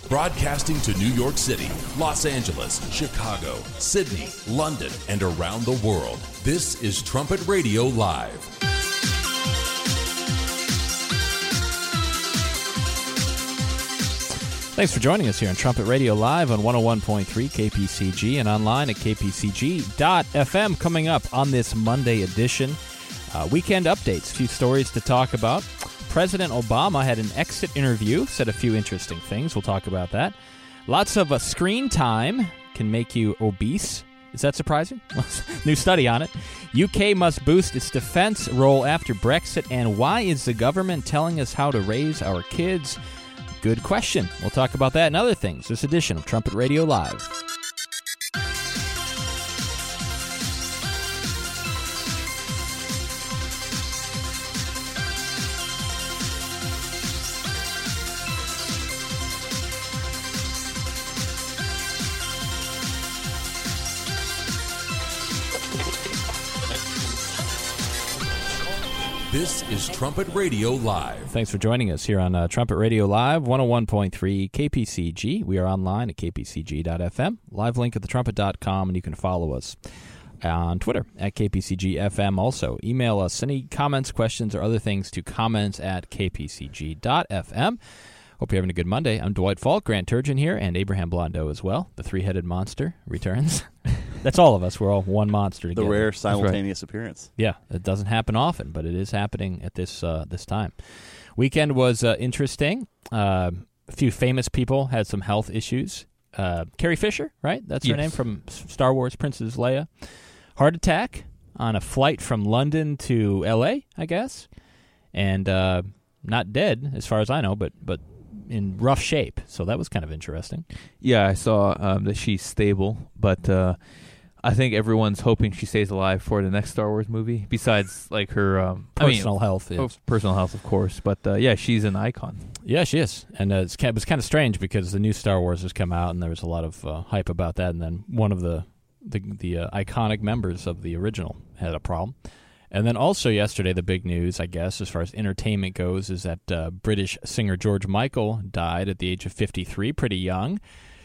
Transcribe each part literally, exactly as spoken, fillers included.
Broadcasting to New York City, Los Angeles, Chicago, Sydney, London, and around the world. This is Trumpet Radio Live. Thanks for joining us here on Trumpet Radio Live on one oh one point three K P C G and online at k p c g dot f m. Coming up on this Monday edition, uh, weekend updates, a few stories to talk about. President Obama had an exit interview, said a few interesting things. We'll talk about that. Lots of uh, screen time can make you obese. Is that surprising? New study on it. U K must boost its defense role after Brexit. And why is the government telling us how to raise our kids? Good question. We'll talk about that and other things this edition of Trumpet Radio Live. This is Trumpet Radio Live. Thanks for joining us here on uh, Trumpet Radio Live, one oh one point three K P C G. We are online at k p c g dot f m. Live link at the trumpet dot com, and you can follow us on Twitter at K P C G F M. Also, email us any comments, questions, or other things to comments at k p c g dot f m. Hope you're having a good Monday. I'm Dwight Falk, Grant Turgeon here, and Abraham Blondeau as well. The three-headed monster returns. That's all of us. We're all one monster together. The rare simultaneous right. appearance. Yeah, it doesn't happen often, but it is happening at this uh, this time. Weekend was uh, interesting. Uh, a few famous people had some health issues. Uh, Carrie Fisher, right? That's yes. her name from Star Wars, Princess Leia. Heart attack on a flight from London to L A, I guess. And uh, not dead, as far as I know, but but in rough shape. So that was kind of interesting. Yeah, I saw um, that she's stable, but uh, I think everyone's hoping she stays alive for the next Star Wars movie, besides like her um, personal I mean, health. Oh, personal health, of course. But uh, yeah, she's an icon. Yeah, she is. And uh, it's kind of, it was kind of strange because the new Star Wars has come out, and there was a lot of uh, hype about that. And then one of the the, the uh, iconic members of the original had a problem. And then also yesterday, the big news, I guess, as far as entertainment goes, is that uh, British singer George Michael died at the age of fifty-three, pretty young.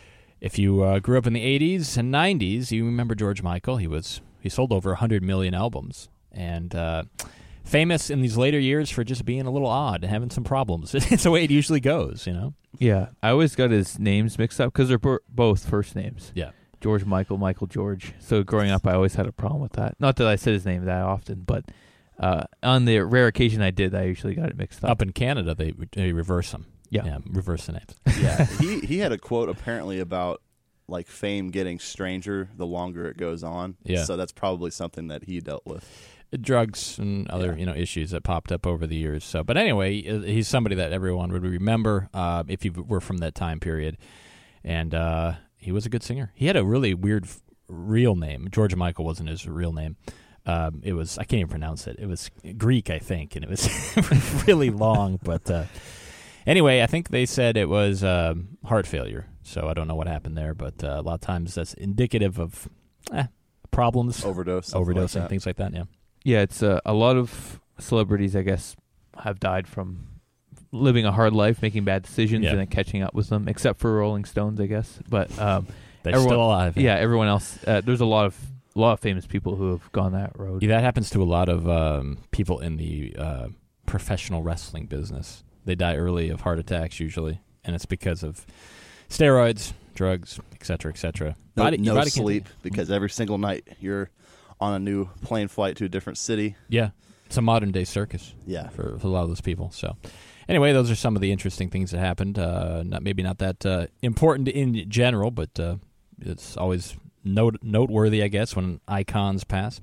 If you uh, grew up in the eighties and nineties, you remember George Michael. He was he sold over one hundred million albums, and uh, famous in these later years for just being a little odd and having some problems. It's the way it usually goes, you know? Yeah, I always got his names mixed up because they're b- both first names. Yeah. George Michael, Michael George. So growing up, I always had a problem with that. Not that I said his name that often, but uh, on the rare occasion I did, I usually got it mixed up. Up in Canada, they they reverse them. Yeah. yeah reverse the names. Yeah, he he had a quote apparently about like fame getting stranger the longer it goes on. Yeah. So that's probably something that he dealt with. Drugs and other yeah. you know issues that popped up over the years. So, but anyway, he's somebody that everyone would remember uh, if you were from that time period, and. Uh, He was a good singer. He had a really weird f- real name. George Michael wasn't his real name. Um, it was, I can't even pronounce it. It was Greek, I think, and it was really long. But uh, anyway, I think they said it was um, heart failure. So I don't know what happened there, but uh, a lot of times that's indicative of eh, problems. Overdose. Overdosing, like things like that, yeah. Yeah, it's uh, a lot of celebrities, I guess, have died from living a hard life, making bad decisions, yeah. and then catching up with them, except for Rolling Stones, I guess. But um, they're everyone, still alive. Yeah, everyone else. Uh, there's a lot of a lot of famous people who have gone that road. Yeah, that happens to a lot of um, people in the uh, professional wrestling business. They die early of heart attacks usually, and it's because of steroids, drugs, et cetera, et cetera. No, body, no body sleep, can't, because every single night you're on a new plane flight to a different city. Yeah, it's a modern-day circus Yeah. for, for a lot of those people. So anyway, those are some of the interesting things that happened. Uh, not Maybe not that uh, important in general, but uh, it's always note, noteworthy, I guess, when icons pass.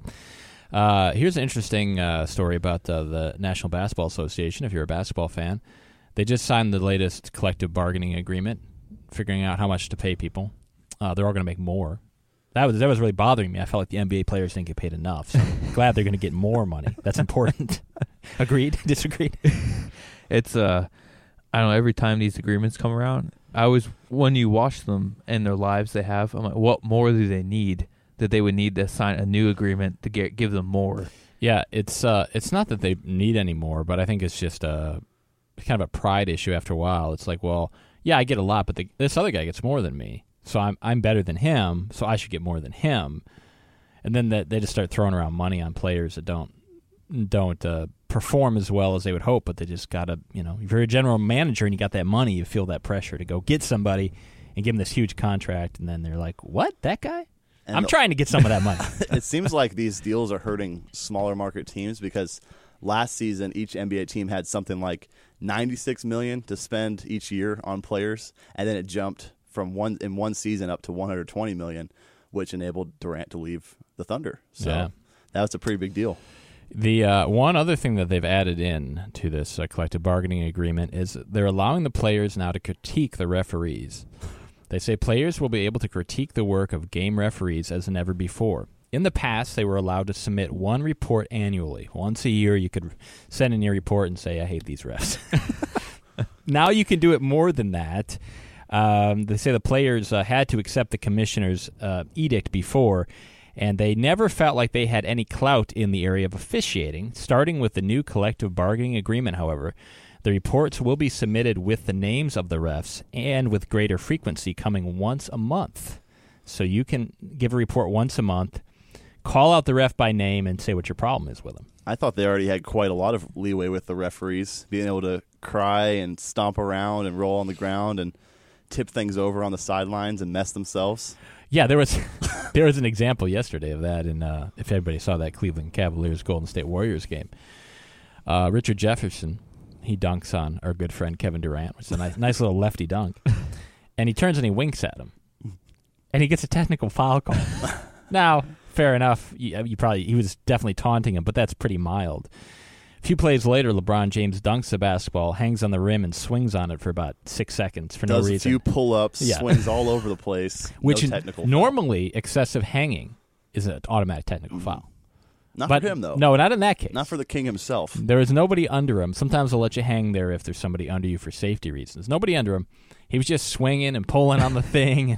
Uh, here's an interesting uh, story about uh, the National Basketball Association, if you're a basketball fan. They just signed the latest collective bargaining agreement, figuring out how much to pay people. Uh, they're all going to make more. That was that was really bothering me. I felt like the N B A players didn't get paid enough. So I'm glad they're going to get more money. That's important. Agreed? Disagreed? It's, uh, I don't know, every time these agreements come around, I always, when you watch them and their lives they have, I'm like, what more do they need that they would need to sign a new agreement to get give them more? Yeah, it's uh, it's not that they need any more, but I think it's just a kind of a pride issue after a while. It's like, well, yeah, I get a lot, but the, this other guy gets more than me, so I'm I'm better than him, so I should get more than him. And then the, they just start throwing around money on players that don't don't uh, perform as well as they would hope, but they just got to, you know, if you're a general manager and you got that money, you feel that pressure to go get somebody and give them this huge contract, and then they're like, what, that guy? And I'm trying to get some of that money. It seems like these deals are hurting smaller market teams because last season each N B A team had something like ninety-six million dollars to spend each year on players, and then it jumped from one in one season up to one hundred twenty million dollars, which enabled Durant to leave the Thunder. So yeah. that was a pretty big deal. The uh, one other thing that they've added in to this uh, collective bargaining agreement is they're allowing the players now to critique the referees. They say players will be able to critique the work of game referees as never before. In the past, they were allowed to submit one report annually. Once a year, you could send in your report and say, I hate these refs. Now you can do it more than that. Um, they say the players uh, had to accept the commissioner's uh, edict before, and they never felt like they had any clout in the area of officiating. Starting with the new collective bargaining agreement, however, the reports will be submitted with the names of the refs and with greater frequency, coming once a month. So you can give a report once a month, call out the ref by name, and say what your problem is with them. I thought they already had quite a lot of leeway with the referees, being able to cry and stomp around and roll on the ground and tip things over on the sidelines and mess themselves. Yeah, there was there was an example yesterday of that, in, uh, if everybody saw that Cleveland Cavaliers-Golden State Warriors game. Uh, Richard Jefferson, he dunks on our good friend Kevin Durant, which is a nice, nice little lefty dunk, and he turns and he winks at him, and he gets a technical foul call. Now, fair enough, you, you probably he was definitely taunting him, but that's pretty mild. A few plays later, LeBron James dunks the basketball, hangs on the rim, and swings on it for about six seconds for Does no reason. Does a few pull-ups, yeah. swings all over the place. Which no technical normally, foul. Excessive hanging is an automatic technical mm-hmm. foul. Not but for him, though. No, not in that case. Not for the king himself. There was nobody under him. Sometimes they'll let you hang there if there's somebody under you for safety reasons. Nobody under him. He was just swinging and pulling on the thing.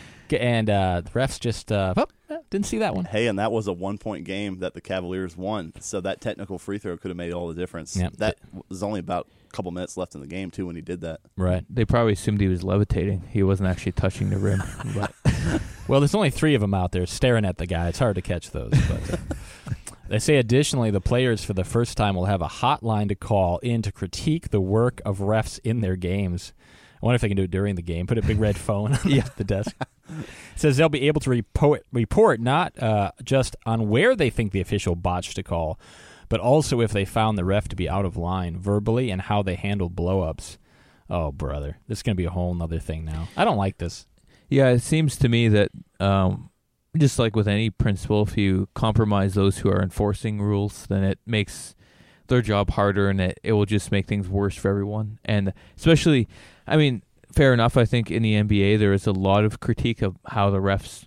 And uh, the refs just uh, oh, didn't see that one. Hey, and that was a one-point game that the Cavaliers won, so that technical free throw could have made all the difference. Yep. That was only about a couple minutes left in the game, too, when he did that. Right. They probably assumed he was levitating. He wasn't actually touching the rim. But well, there's only three of them out there staring at the guy. It's hard to catch those. But uh, they say additionally the players for the first time will have a hotline to call in to critique the work of refs in their games. I wonder if they can do it during the game. Put a big red phone on yeah. the desk. It says they'll be able to report, report not uh, just on where they think the official botched a call, but also if they found the ref to be out of line verbally and how they handled blow-ups. Oh, brother. This is going to be a whole other thing now. I don't like this. Yeah, it seems to me that um, just like with any principle, if you compromise those who are enforcing rules, then it makes their job harder, and it, it will just make things worse for everyone. And especially, I mean, fair enough, I think in the N B A there is a lot of critique of how the refs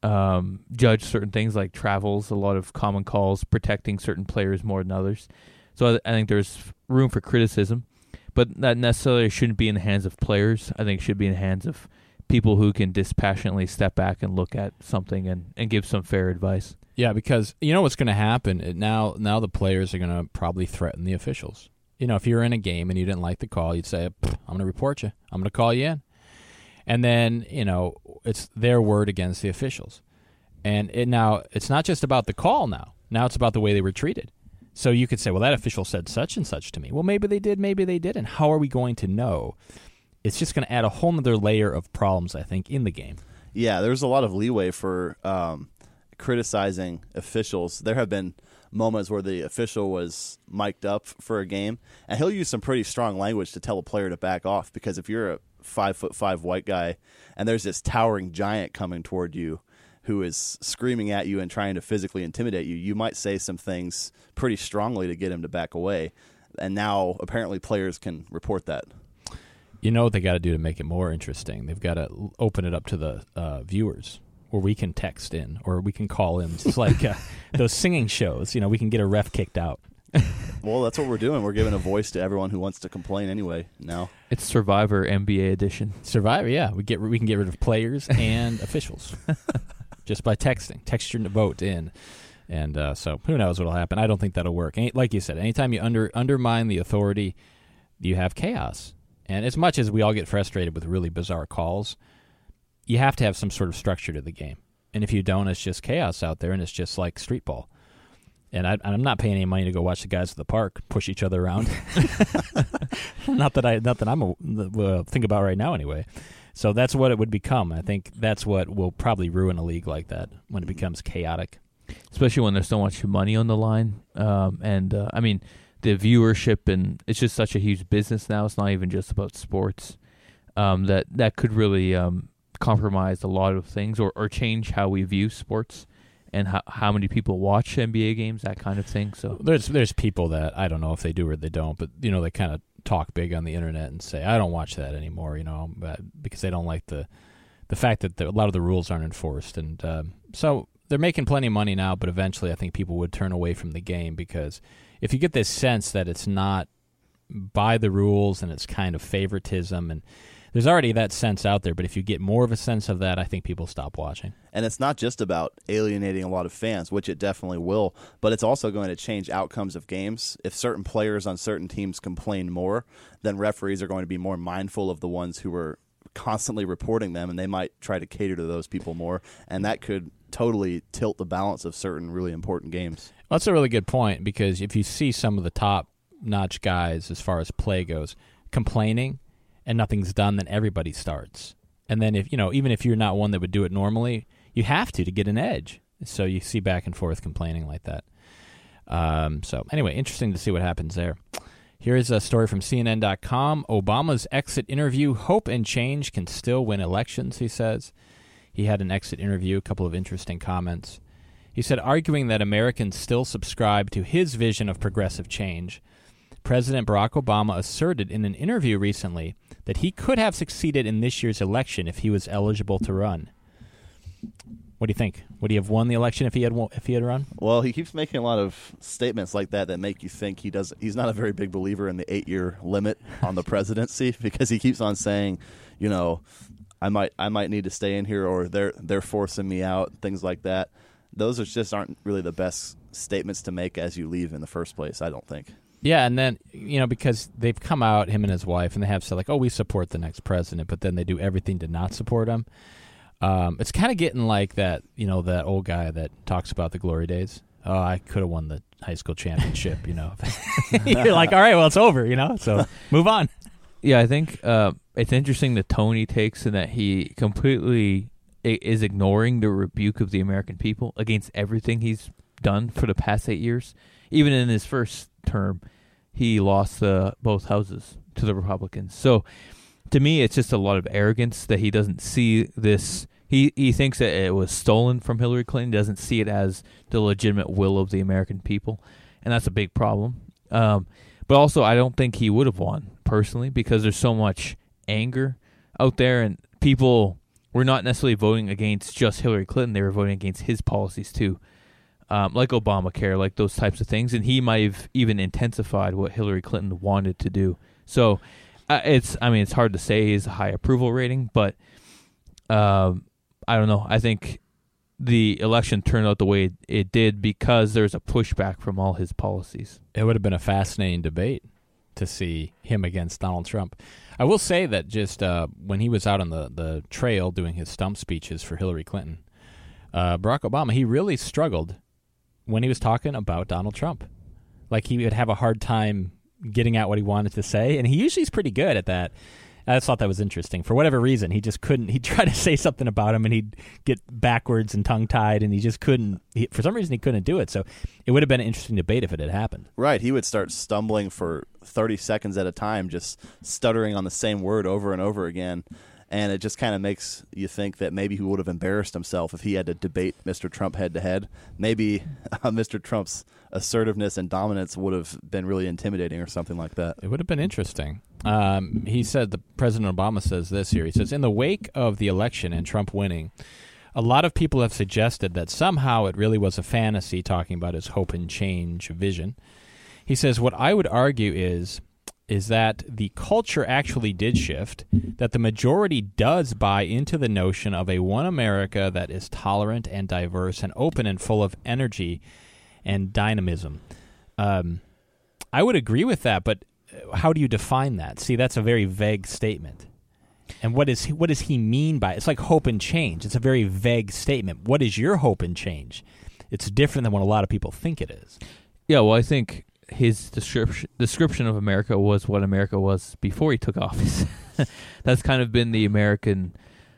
um, judge certain things like travels, a lot of common calls, protecting certain players more than others. So I, I think there's room for criticism, but that necessarily shouldn't be in the hands of players. I think it should be in the hands of people who can dispassionately step back and look at something and, and give some fair advice. Yeah, because you know what's going to happen? It, now, now the players are going to probably threaten the officials. You know, if you're in a game and you didn't like the call, you'd say, I'm going to report you. I'm going to call you in. And then, you know, it's their word against the officials. And it now, it's not just about the call now. Now it's about the way they were treated. So you could say, well, that official said such and such to me. Well, maybe they did, maybe they didn't. How are we going to know? It's just going to add a whole other layer of problems, I think, in the game. Yeah, there's a lot of leeway for um, criticizing officials. There have been moments where the official was mic'd up for a game, and he'll use some pretty strong language to tell a player to back off, because if you're a five foot five white guy and there's this towering giant coming toward you who is screaming at you and trying to physically intimidate you, you might say some things pretty strongly to get him to back away. And now apparently players can report that. You know what they got to do to make it more interesting? They've got to open it up to the uh, viewers, where we can text in or we can call in. It's like uh, those singing shows. You know, we can get a ref kicked out. Well, that's what we're doing. We're giving a voice to everyone who wants to complain anyway now. It's Survivor N B A edition. Survivor, yeah. We get we can get rid of players and officials just by texting. Text your vote in. And uh, so who knows what will happen. I don't think that'll work. Any, like you said, anytime you under undermine the authority, you have chaos. And as much as we all get frustrated with really bizarre calls, you have to have some sort of structure to the game. And if you don't, it's just chaos out there, and it's just like street ball. And I, I'm not paying any money to go watch the guys at the park push each other around. not that I, not that I'm a, uh, think about right now, anyway. So that's what it would become. I think that's what will probably ruin a league like that when it becomes chaotic, especially when there's so much money on the line. Um, and uh, I mean, the viewership, and it's just such a huge business now. It's not even just about sports. Um, that that could really um, compromise a lot of things, or, or change how we view sports. And how how many people watch N B A games, that kind of thing. So there's there's people that I don't know if they do or they don't, but you know they kind of talk big on the internet and say I don't watch that anymore, you know, because they don't like the the fact that the, a lot of the rules aren't enforced, and um, so they're making plenty of money now. But eventually, I think people would turn away from the game because if you get this sense that it's not by the rules and it's kind of favoritism, and there's already that sense out there, but if you get more of a sense of that, I think people stop watching. And it's not just about alienating a lot of fans, which it definitely will, but it's also going to change outcomes of games. If certain players on certain teams complain more, then referees are going to be more mindful of the ones who are constantly reporting them, and they might try to cater to those people more, and that could totally tilt the balance of certain really important games. Well, that's a really good point, because if you see some of the top-notch guys as far as play goes complaining and nothing's done, then everybody starts. And then if you know, even if you're not one that would do it normally, you have to to get an edge. So you see back and forth complaining like that. Um, so anyway, interesting to see what happens there. Here is a story from C N N dot com. Obama's exit interview, hope and change can still win elections, he says. He had an exit interview, a couple of interesting comments. He said, arguing that Americans still subscribe to his vision of progressive change, President Barack Obama asserted in an interview recently that he could have succeeded in this year's election if he was eligible to run. What do you think? Would he have won the election if he had if he had run? Well, he keeps making a lot of statements like that that make you think he does. He's not a very big believer in the eight-year limit on the presidency, because he keeps on saying, you know, I might I might need to stay in here, or they're they're forcing me out, things like that. Those are just aren't really the best statements to make as you leave in the first place, I don't think. Yeah, and then, you know, because they've come out, him and his wife, and they have said, like, oh, we support the next president, but then they do everything to not support him. Um, it's kind of getting like that, you know, that old guy that talks about the glory days. Oh, I could have won the high school championship, you know. You're like, all right, well, it's over, you know, so move on. Yeah, I think uh, it's interesting the tone he takes, and that he completely is ignoring the rebuke of the American people against everything he's done for the past eight years. Even in his first term, he lost uh, both houses to the Republicans. So, to me, it's just a lot of arrogance that he doesn't see this. He he thinks that it was stolen from Hillary Clinton. Doesn't see it as the legitimate will of the American people, and that's a big problem. Um, but also, I don't think he would have won personally, because there's so much anger out there, and people were not necessarily voting against just Hillary Clinton. They were voting against his policies too. Um, like Obamacare, like those types of things, and he might have even intensified what Hillary Clinton wanted to do. So, uh, it's I mean, it's hard to say his high approval rating, but um, I don't know. I think the election turned out the way it did because there's a pushback from all his policies. It would have been a fascinating debate to see him against Donald Trump. I will say that just uh, when he was out on the, the trail doing his stump speeches for Hillary Clinton, uh, Barack Obama, he really struggled when he was talking about Donald Trump. Like, he would have a hard time getting out what he wanted to say, and he usually is pretty good at that. I just thought that was interesting. For whatever reason, he just couldn't. He'd try to say something about him, and he'd get backwards and tongue-tied, and he just couldn't. He, for some reason, he couldn't do it. So it would have been an interesting debate if it had happened. Right. He would start stumbling for thirty seconds at a time, just stuttering on the same word over and over again. And it just kind of makes you think that maybe he would have embarrassed himself if he had to debate Mister Trump head-to-head. Maybe uh, Mister Trump's assertiveness and dominance would have been really intimidating or something like that. It would have been interesting. Um, he said, the President Obama says this here. He says, in the wake of the election and Trump winning, a lot of people have suggested that somehow it really was a fantasy, talking about his hope and change vision. He says, what I would argue is... is that the culture actually did shift, that the majority does buy into the notion of a one America that is tolerant and diverse and open and full of energy and dynamism. Um, I would agree with that, but how do you define that? See, that's a very vague statement. And what is he, what does he mean by it? It's like hope and change. It's a very vague statement. What is your hope and change? It's different than what a lot of people think it is. Yeah, well, I think his description description of America was what America was before he took office. That's kind of been the American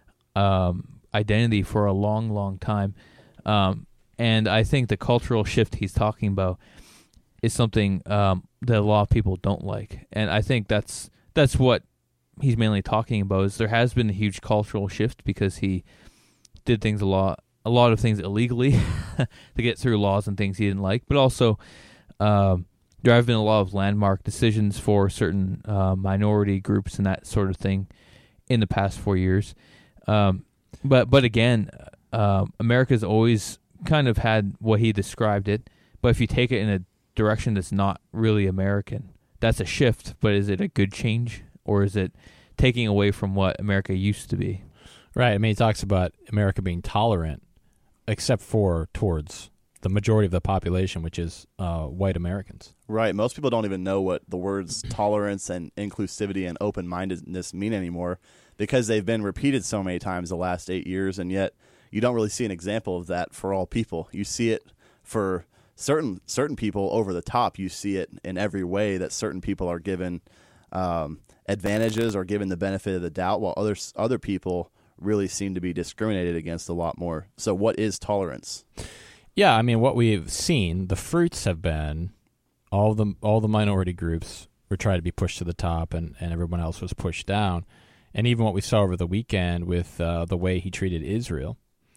um, identity for a long, long time. Um, and I think the cultural shift he's talking about is something um, that a lot of people don't like. And I think that's that's what he's mainly talking about, is there has been a huge cultural shift because he did things a lot, a lot of things illegally to get through laws and things he didn't like. But also, um, there have been a lot of landmark decisions for certain uh, minority groups and that sort of thing in the past four years. Um, but but again, uh, America's always kind of had what he described it. But if you take it in a direction that's not really American, that's a shift. But is it a good change? Or is it taking away from what America used to be? Right. I mean, he talks about America being tolerant, except for towards the majority of the population, which is uh, white Americans. Right. Most people don't even know what the words tolerance and inclusivity and open-mindedness mean anymore because they've been repeated so many times the last eight years, and yet you don't really see an example of that for all people. You see it for certain certain people over the top. You see it in every way that certain people are given um, advantages or given the benefit of the doubt, while other other people really seem to be discriminated against a lot more. So what is tolerance? Yeah, I mean, what we've seen, the fruits have been all the all the minority groups were trying to be pushed to the top, and, and everyone else was pushed down. And even what we saw over the weekend with uh, the way he treated Israel,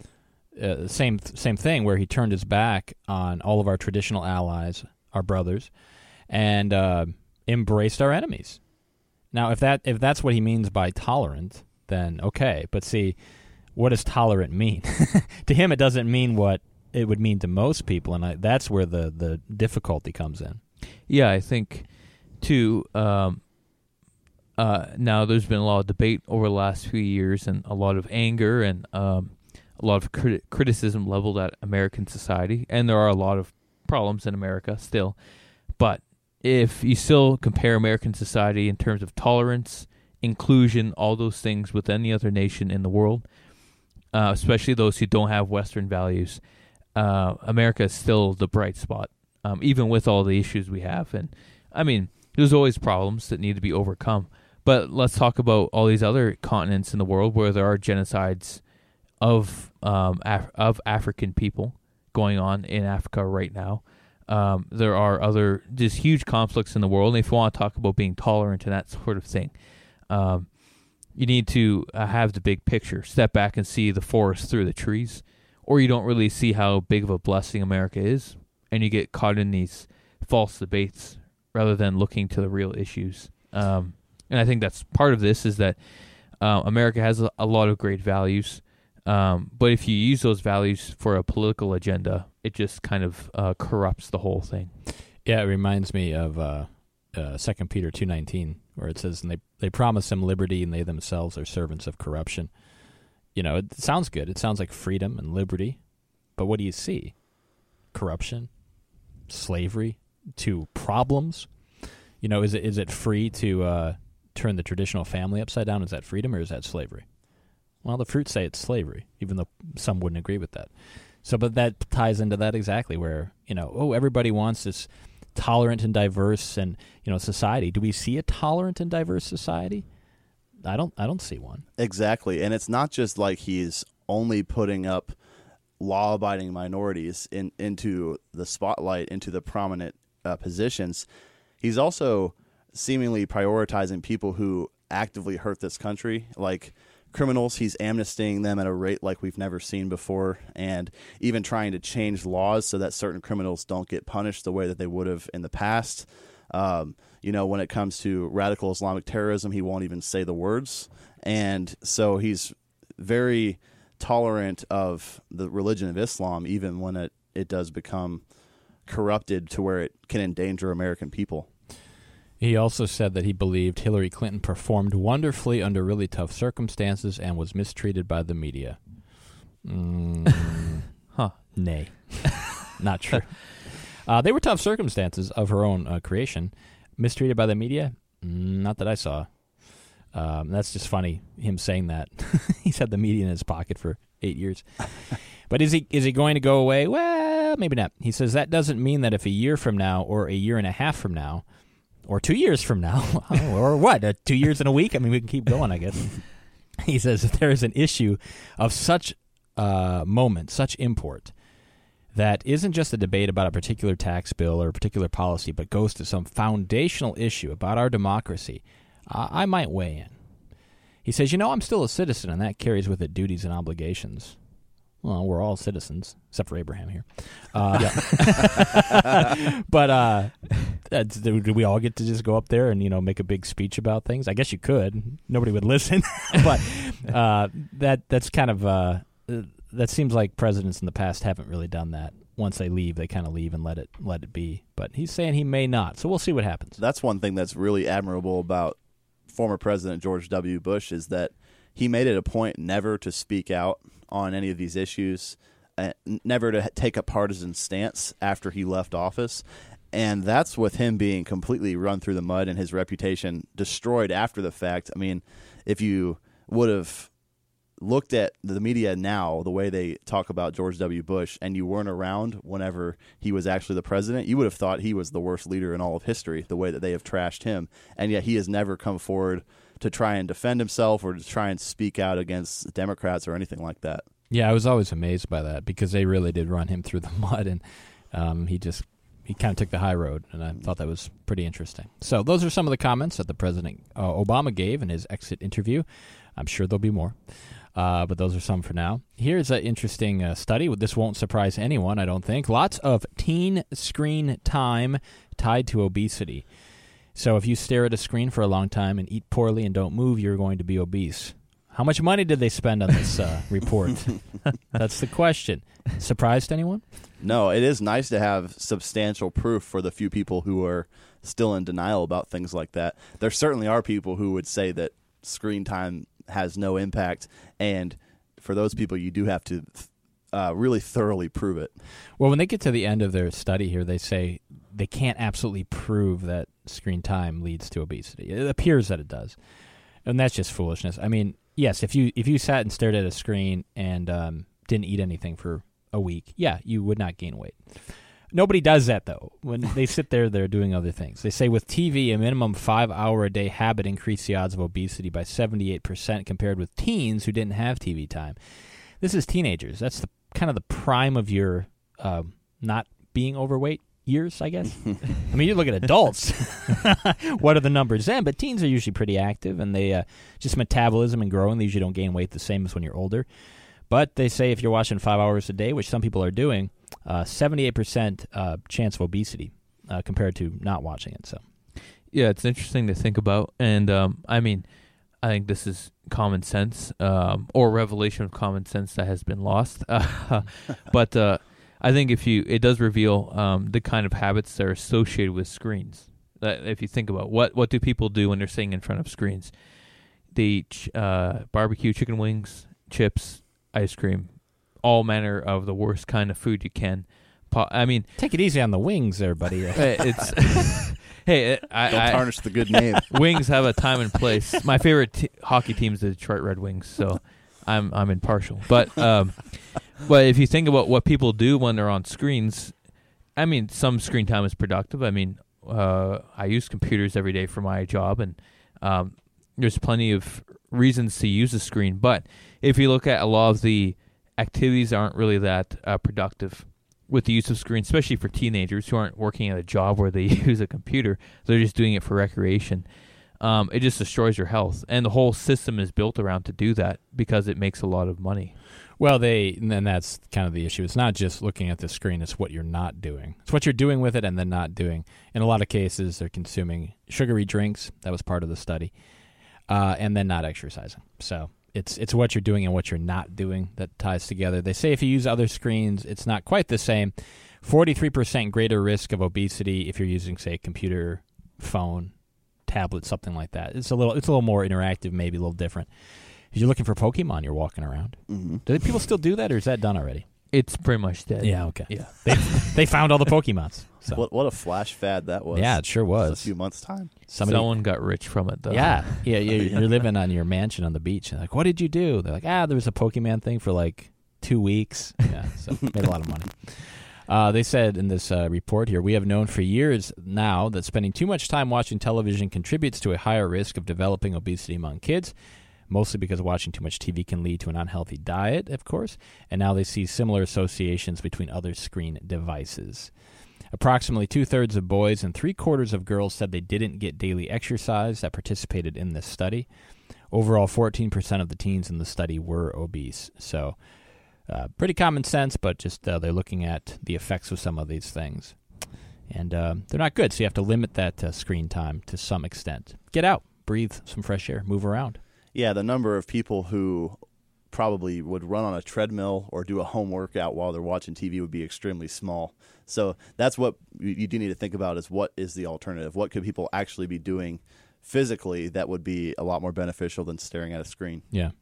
uh, same same thing, where he turned his back on all of our traditional allies, our brothers, and uh, embraced our enemies. Now, if that if that's what he means by tolerant, then okay. But see, what does tolerant mean? To him, it doesn't mean what it would mean to most people, and I, that's where the, the difficulty comes in. Yeah, I think, too, um, uh, now there's been a lot of debate over the last few years and a lot of anger and um, a lot of criti- criticism leveled at American society, and there are a lot of problems in America still. But if you still compare American society in terms of tolerance, inclusion, all those things with any other nation in the world, uh, especially those who don't have Western values, uh, America is still the bright spot, um, even with all the issues we have. And, I mean, there's always problems that need to be overcome. But let's talk about all these other continents in the world where there are genocides of um, Af- of African people going on in Africa right now. Um, there are other just huge conflicts in the world. And if you want to talk about being tolerant and that sort of thing, um, you need to uh, have the big picture, step back and see the forest through the trees, or you don't really see how big of a blessing America is, and you get caught in these false debates rather than looking to the real issues. Um, and I think that's part of this is that uh, America has a, a lot of great values, um, but if you use those values for a political agenda, it just kind of uh, corrupts the whole thing. Yeah, it reminds me of uh, uh, Second Peter two nineteen, where it says, "And they they promise them liberty, and they themselves are servants of corruption." You know, it sounds good. It sounds like freedom and liberty, but what do you see? Corruption, slavery, to problems. You know, is it is it free to uh, turn the traditional family upside down? Is that freedom or is that slavery? Well, the fruits say it's slavery, even though some wouldn't agree with that. So, but that ties into that exactly where, you know, oh, everybody wants this tolerant and diverse and, you know, society. Do we see a tolerant and diverse society? I don't I don't see one. Exactly. And it's not just like he's only putting up law-abiding minorities in, into the spotlight, into the prominent uh, positions. He's also seemingly prioritizing people who actively hurt this country, like criminals. He's amnestying them at a rate like we've never seen before, and even trying to change laws so that certain criminals don't get punished the way that they would have in the past. Um, you know, when it comes to radical Islamic terrorism, he won't even say the words. And so he's very tolerant of the religion of Islam, even when it, it does become corrupted to where it can endanger American people. He also said that he believed Hillary Clinton performed wonderfully under really tough circumstances and was mistreated by the media. Mm, huh. Nay. Not true. Uh, they were tough circumstances of her own uh, creation. mistreated by the media? Not that I saw. Um, that's just funny, him saying that. He's had the media in his pocket for eight years. But is he is he going to go away? Well, maybe not. He says that doesn't mean that if a year from now or a year and a half from now or two years from now or what, uh, two years and a week? I mean, we can keep going, I guess. He says if there is an issue of such uh, moment, such import, that isn't just a debate about a particular tax bill or a particular policy, but goes to some foundational issue about our democracy, uh, I might weigh in. He says, you know, I'm still a citizen, and that carries with it duties and obligations. Well, we're all citizens, except for Abraham here. Uh, yeah. But uh, that's, do we all get to just go up there and, you know, make a big speech about things? I guess you could. Nobody would listen. But uh, that that's kind of uh, that seems like presidents in the past haven't really done that. Once they leave, they kind of leave and let it let it be. But he's saying he may not, so we'll see what happens. That's one thing that's really admirable about former President George W. Bush is that he made it a point never to speak out on any of these issues, uh, never to take a partisan stance after he left office. And that's with him being completely run through the mud and his reputation destroyed after the fact. I mean, if you would have looked at the media now, the way they talk about George W. Bush, and you weren't around whenever he was actually the president, you would have thought he was the worst leader in all of history, the way that they have trashed him. And yet he has never come forward to try and defend himself or to try and speak out against Democrats or anything like that. Yeah, I was always amazed by that because they really did run him through the mud, and um, he just he kind of took the high road, and I thought that was pretty interesting. So those are some of the comments that the President uh, Obama gave in his exit interview. I'm sure there'll be more, uh, but those are some for now. Here's an interesting uh, study. This won't surprise anyone, I don't think. Lots of teen screen time tied to obesity. So if you stare at a screen for a long time and eat poorly and don't move, you're going to be obese. How much money did they spend on this uh, report? That's the question. Surprised anyone? No, it is nice to have substantial proof for the few people who are still in denial about things like that. There certainly are people who would say that screen time has no impact, and for those people, you do have to uh, really thoroughly prove it. Well, when they get to the end of their study here, they say they can't absolutely prove that screen time leads to obesity. It appears that it does, and that's just foolishness. I mean, yes, if you if you sat and stared at a screen and um, didn't eat anything for a week, yeah, you would not gain weight. Nobody does that, though. When they sit there, they're doing other things. They say with T V, a minimum five-hour-a-day habit increased the odds of obesity by seventy-eight percent compared with teens who didn't have T V time. This is teenagers. That's the kind of the prime of your uh, not being overweight years, I guess. I mean, you look at adults. What are the numbers then? But teens are usually pretty active, and they uh, just metabolism and growing. They usually don't gain weight the same as when you're older. But they say if you're watching five hours a day, which some people are doing, uh, seventy-eight percent uh, chance of obesity uh, compared to not watching it. So, yeah, it's interesting to think about. And, um, I mean, I think this is common sense um, or revelation of common sense that has been lost. Uh, but uh, I think if you, it does reveal um, the kind of habits that are associated with screens. That if you think about what, what do people do when they're sitting in front of screens? They eat uh, barbecue, chicken wings, chips, ice cream, all manner of the worst kind of food you can. I mean, take it easy on the wings there, buddy. It's hey, I, don't tarnish I, the good name. Wings have a time and place. My favorite t- hockey team is the Detroit Red Wings, so I'm I'm impartial. But um, but if you think about what people do when they're on screens, I mean, some screen time is productive. I mean, uh, I use computers every day for my job, and um, there's plenty of reasons to use a screen. But if you look at a lot of the activities, aren't really that uh, productive with the use of screens, especially for teenagers who aren't working at a job where they use a computer. They're just doing it for recreation. Um, it just destroys your health. And the whole system is built around to do that because it makes a lot of money. Well, they and then that's kind of the issue. It's not just looking at the screen. It's what you're not doing. It's what you're doing with it and then not doing. In a lot of cases, they're consuming sugary drinks. That was part of the study. Uh, and then not exercising. So it's it's what you're doing and what you're not doing that ties together. They say if you use other screens, it's not quite the same. forty-three percent greater risk of obesity if you're using, say, a computer, phone, tablet, something like that. It's a little it's a little more interactive, maybe a little different. If you're looking for Pokemon, you're walking around. Mm-hmm. Do people still do that, or is that done already? It's pretty much dead. Yeah, okay. Yeah. They they found all the Pokemons. So. What what a flash fad that was. Yeah, it sure was. Just a few months' time. Somebody, Someone got rich from it, though. Yeah, yeah. You're, you're living on your mansion on the beach. And like, what did you do? They're like, ah, there was a Pokemon thing for like two weeks. Yeah, so made a lot of money. Uh, they said in this uh, report here, we have known for years now that spending too much time watching television contributes to a higher risk of developing obesity among kids, mostly because watching too much T V can lead to an unhealthy diet, of course. And now they see similar associations between other screen devices. Approximately two-thirds of boys and three-quarters of girls said they didn't get daily exercise that participated in this study. Overall, fourteen percent of the teens in the study were obese. So uh, pretty common sense, but just uh, they're looking at the effects of some of these things. And uh, they're not good, so you have to limit that uh, screen time to some extent. Get out, breathe some fresh air, move around. Yeah, the number of people who probably would run on a treadmill or do a home workout while they're watching T V would be extremely small. So that's what you do need to think about is what is the alternative? What could people actually be doing physically that would be a lot more beneficial than staring at a screen? Yeah.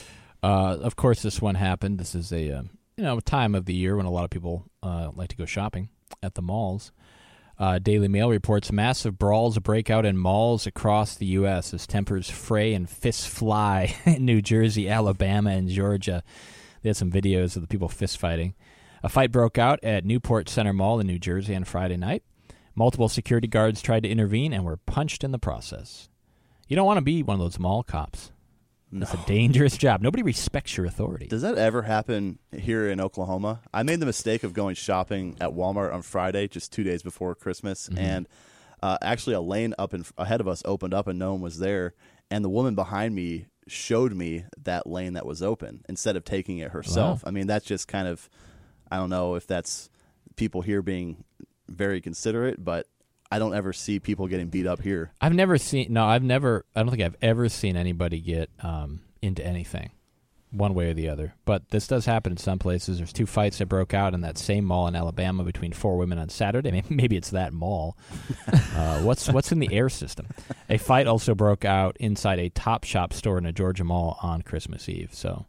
Uh, of course, this one happened. This is a uh, you know time of the year when a lot of people uh, like to go shopping at the malls. Uh, Daily Mail reports massive brawls break out in malls across the U S as tempers fray and fists fly in New Jersey, Alabama, and Georgia. They had some videos of the people fist fighting. A fight broke out at Newport Center Mall in New Jersey on Friday night. Multiple security guards tried to intervene and were punched in the process. You don't want to be one of those mall cops. That's No. a dangerous job. Nobody respects your authority. Does that ever happen here in Oklahoma? I made the mistake of going shopping at Walmart on Friday, just two days before Christmas, Mm-hmm. and uh, actually a lane up in, ahead of us opened up and no one was there, and the woman behind me showed me that lane that was open instead of taking it herself. Wow. I mean, that's just kind of, I don't know if that's people here being very considerate, but I don't ever see people getting beat up here. I've never seen, no, I've never, I don't think I've ever seen anybody get um, into anything, one way or the other. But this does happen in some places. There's two fights that broke out in that same mall in Alabama between four women on Saturday. Maybe, maybe it's that mall. uh, what's what's in the air system? A fight also broke out inside a Topshop store in a Georgia mall on Christmas Eve. So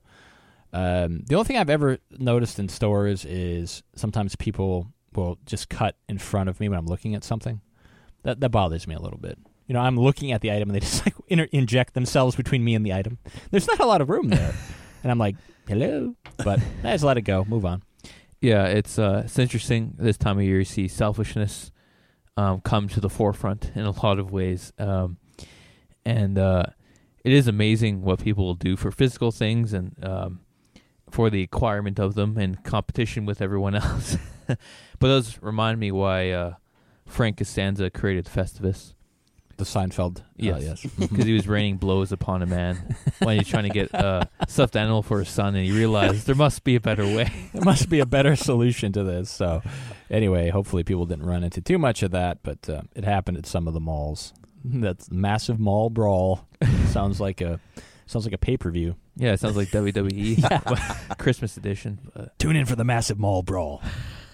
um, the only thing I've ever noticed in stores is sometimes people will just cut in front of me when I'm looking at something. That that bothers me a little bit. You know, I'm looking at the item and they just like inter- inject themselves between me and the item. There's not a lot of room there. And I'm like, hello. But I just let it go. Move on. Yeah, it's uh, it's interesting this time of year. You see selfishness um, come to the forefront in a lot of ways, um, and uh, it is amazing what people will do for physical things and um, for the acquirement of them and competition with everyone else. But those remind me why uh, Frank Costanza created Festivus. The Seinfeld. Yes, Uh, yes. because he was raining blows upon a man when he's trying to get a stuffed animal for his son, and he realized there must be a better way. There must be a better solution to this. So anyway, hopefully people didn't run into too much of that, but uh, it happened at some of the malls. That massive mall brawl sounds like a sounds like a pay-per-view. Yeah, it sounds like W W E Christmas edition. But Tune in for the massive mall brawl.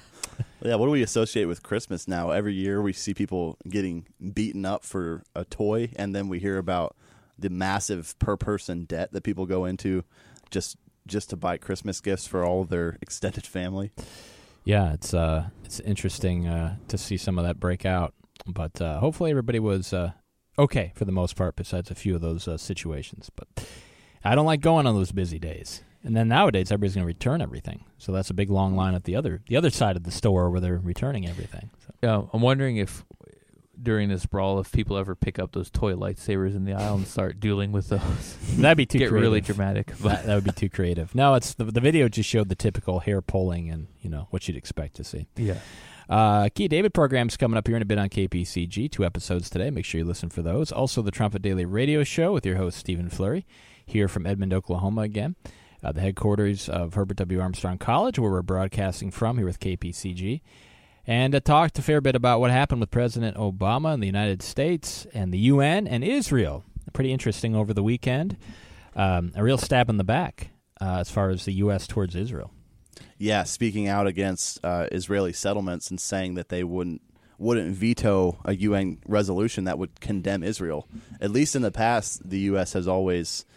Yeah, what do we associate with Christmas now? Every year we see people getting beaten up for a toy, and then we hear about the massive per-person debt that people go into just just to buy Christmas gifts for all of their extended family. Yeah, it's uh, it's interesting uh, to see some of that break out, but uh, hopefully everybody was uh, okay for the most part, besides a few of those uh, situations. But I don't like going on those busy days. And then nowadays, everybody's going to return everything, so that's a big long line at the other the other side of the store where they're returning everything. So. yeah, I'm wondering if during this brawl, if people ever pick up those toy lightsabers in the aisle and start dueling with those. That'd be too Get creative. really dramatic. That, that would be too creative. No, it's the the video just showed the typical hair pulling and you know what you'd expect to see. Yeah. Uh, Key David program's coming up here in a bit on K P C G. Two episodes today. Make sure you listen for those. Also, the Trumpet Daily Radio Show with your host Stephen Fleury, here from Edmond, Oklahoma again. Uh, the headquarters of Herbert W. Armstrong College, where we're broadcasting from here with K P C G. And uh, talked a fair bit about what happened with President Obama in the United States and the U N and Israel. Pretty interesting over the weekend. Um, a real stab in the back uh, as far as the U S towards Israel. Yeah, speaking out against uh, Israeli settlements and saying that they wouldn't wouldn't veto a U N resolution that would condemn Israel. At least in the past, the U S has always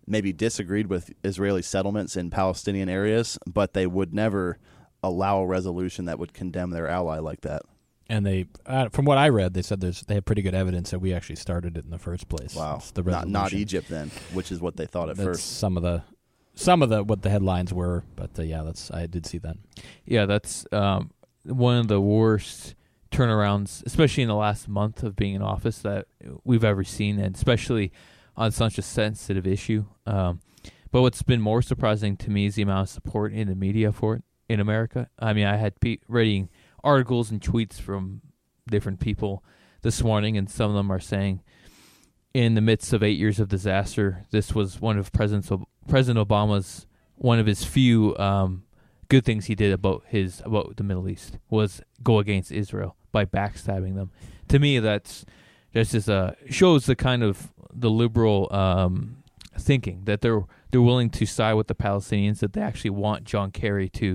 maybe disagreed with Israeli settlements in Palestinian areas, but they would never allow a resolution that would condemn their ally like that. And they, uh, from what I read, they said there's they have pretty good evidence that we actually started it in the first place. Wow, It's the not, not resolution. Egypt then, which is what they thought at That's first. some of the some of the what the headlines were, but uh, yeah, that's I did see that. Yeah, that's um, one of the worst turnarounds, especially in the last month of being in office, that we've ever seen, and especially on such a sensitive issue. Um, but what's been more surprising to me is the amount of support in the media for it in America. I mean, I had pe- reading articles and tweets from different people this morning, and some of them are saying, in the midst of eight years of disaster, this was one of President Ob- President Obama's one of his few um, good things he did about his about the Middle East was go against Israel by backstabbing them. To me, that's just as a shows the kind of the liberal um, thinking that they're they're willing to side with the Palestinians, that they actually want John Kerry to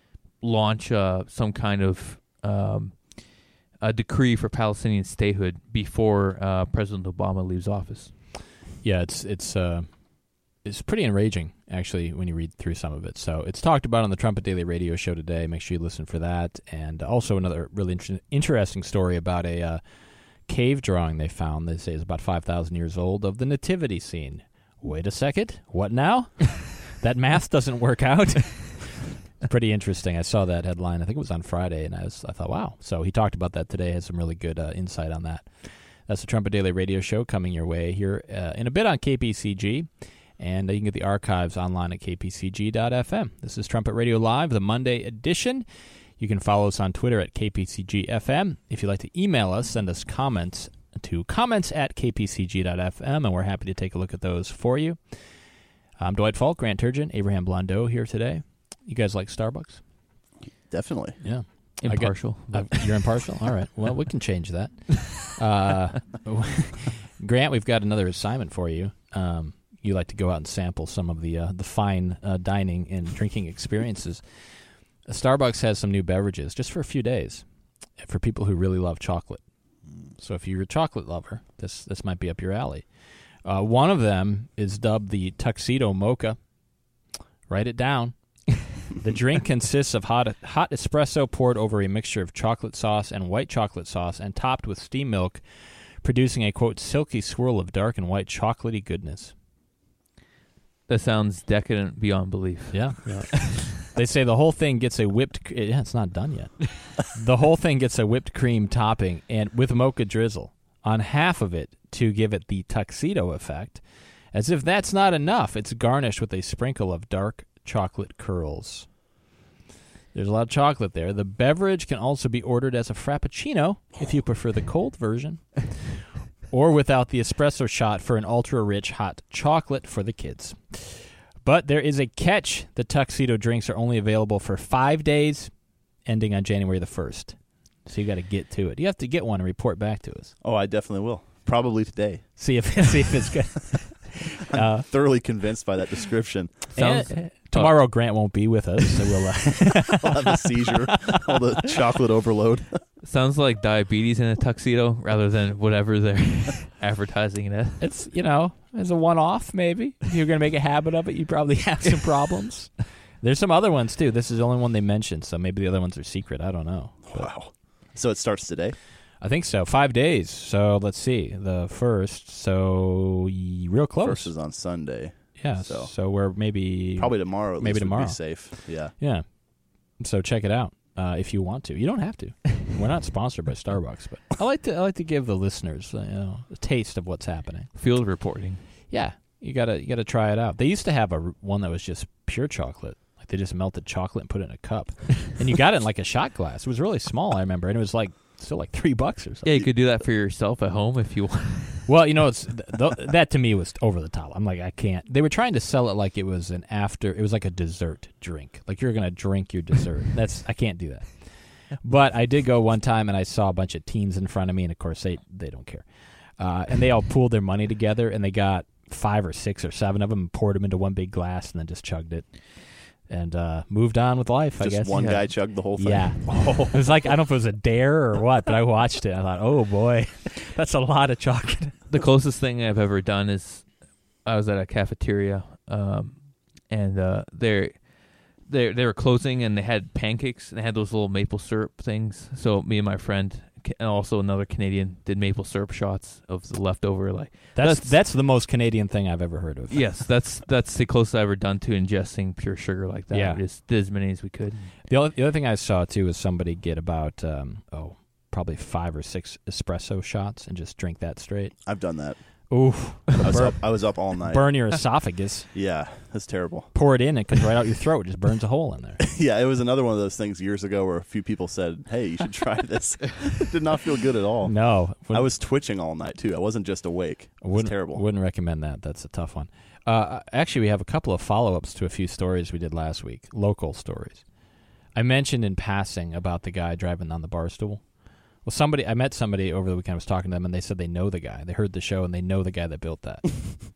launch uh, some kind of um, a decree for Palestinian statehood before uh, President Obama leaves office. Yeah, it's it's uh, it's pretty enraging actually when you read through some of it. So it's talked about on the Trumpet Daily Radio Show today. Make sure you listen for that, and also another really inter- interesting story about a uh, cave drawing they found. They say is about five thousand years old of the nativity scene. Wait a second, what now? That math doesn't work out. Pretty interesting. I saw that headline. I think it was on Friday, and I was I thought, wow. So he talked about that today. Has some really good uh, insight on that. That's the Trumpet Daily Radio Show coming your way here uh, in a bit on K P C G, and uh, you can get the archives online at k p c g dot f m. This is Trumpet Radio Live, the Monday edition. You can follow us on Twitter at K P C G F M. If you'd like to email us, send us comments to comments at k p c g dot f m, and we're happy to take a look at those for you. I'm Dwight Falk, Grant Turgeon, Abraham Blondeau here today. You guys like Starbucks? Definitely. Yeah. Impartial. I got, uh, you're impartial? All right. Well, we can change that. Uh, Grant, we've got another assignment for you. Um, you like to go out and sample some of the uh, the fine uh, dining and drinking experiences. Starbucks has some new beverages just for a few days for people who really love chocolate. So if you're a chocolate lover, this this might be up your alley. Uh, one of them is dubbed the Tuxedo Mocha. Write it down. The drink consists of hot hot espresso poured over a mixture of chocolate sauce and white chocolate sauce and topped with steamed milk, producing a, quote, silky swirl of dark and white chocolatey goodness. That sounds decadent beyond belief. Yeah. yeah. They say the whole thing gets a whipped... Yeah, it's not done yet. The whole thing gets a whipped cream topping and with mocha drizzle on half of it to give it the tuxedo effect. As if that's not enough, it's garnished with a sprinkle of dark chocolate curls. There's a lot of chocolate there. The beverage can also be ordered as a frappuccino if you prefer the cold version, or without the espresso shot for an ultra-rich hot chocolate for the kids. But there is a catch. The tuxedo drinks are only available for five days, ending on January the first. So you got to get to it. You have to get one and report back to us. Oh, I definitely will. Probably today. See if see if it's good. I'm Uh, thoroughly convinced by that description. Sounds And, uh, tomorrow, Grant won't be with us, so we'll. Uh, I'll have a seizure. All the chocolate overload. sounds like diabetes in a tuxedo rather than whatever they're advertising it as. it's you know as a one-off maybe. If you're going to make a habit of it, you probably have some problems. There's some other ones too. This is the only one they mentioned, so maybe the other ones are secret. I don't know. But Wow. So it starts today? I think so. Five days. So let's see. The first. So y- real close. First is on Sunday. Yeah. So. so. we're maybe Probably tomorrow. At Maybe least would tomorrow. Be safe. Yeah. Yeah. So check it out uh, if you want to. You don't have to. We're not sponsored by Starbucks, but I like to. I like to give the listeners uh, you know, a taste of what's happening. Field reporting. Yeah, you gotta you gotta try it out. They used to have a r- one that was just pure chocolate. Like they just melted chocolate and put it in a cup, and you got it in like a shot glass. It was really small, I remember, and it was like still like three bucks or something. Yeah, you could do that for yourself at home if you want. Well, you know, it's th- th- that to me was over the top. I'm like, I can't. They were trying to sell it like it was an after. It was like a dessert drink. Like you're gonna drink your dessert. That's I can't do that. But I did go one time and I saw a bunch of teens in front of me, and of course they they don't care, uh, and they all pooled their money together and they got five or six or seven of them and poured them into one big glass and then just chugged it and uh, moved on with life. Just I guess one yeah. guy chugged the whole thing. Yeah, it was like I don't know if it was a dare or what, but I watched it. I thought, oh boy, that's a lot of chocolate. The closest thing I've ever done is I was at a cafeteria, um, and uh, they they they were closing, and they had pancakes, and they had those little maple syrup things. So me and my friend, and also another Canadian, did maple syrup shots of the leftover. Like That's that's, that's the most Canadian thing I've ever heard of. yes, that's that's the closest I've ever done to ingesting pure sugar like that. Yeah. We just did as many as we could. The other, the other thing I saw, too, is somebody get about, um, oh, probably five or six espresso shots and just drink that straight. I've done that. Oof. I was, Burn, up, I was up all night. burn your esophagus. Yeah, that's terrible. Pour it in, it comes right out your throat. It just burns a hole in there. Yeah, it was another one of those things years ago where a few people said, hey, you should try this. It did not feel good at all. No. I was twitching all night, too. I wasn't just awake. It was wouldn't, terrible. Wouldn't recommend that. That's a tough one. Uh, actually, we have a couple of follow-ups to a few stories we did last week, local stories. I mentioned in passing about the guy driving on the bar stool. Well, somebody I met somebody over the weekend. I was talking to them, and they said they know the guy. They heard the show, and they know the guy that built that.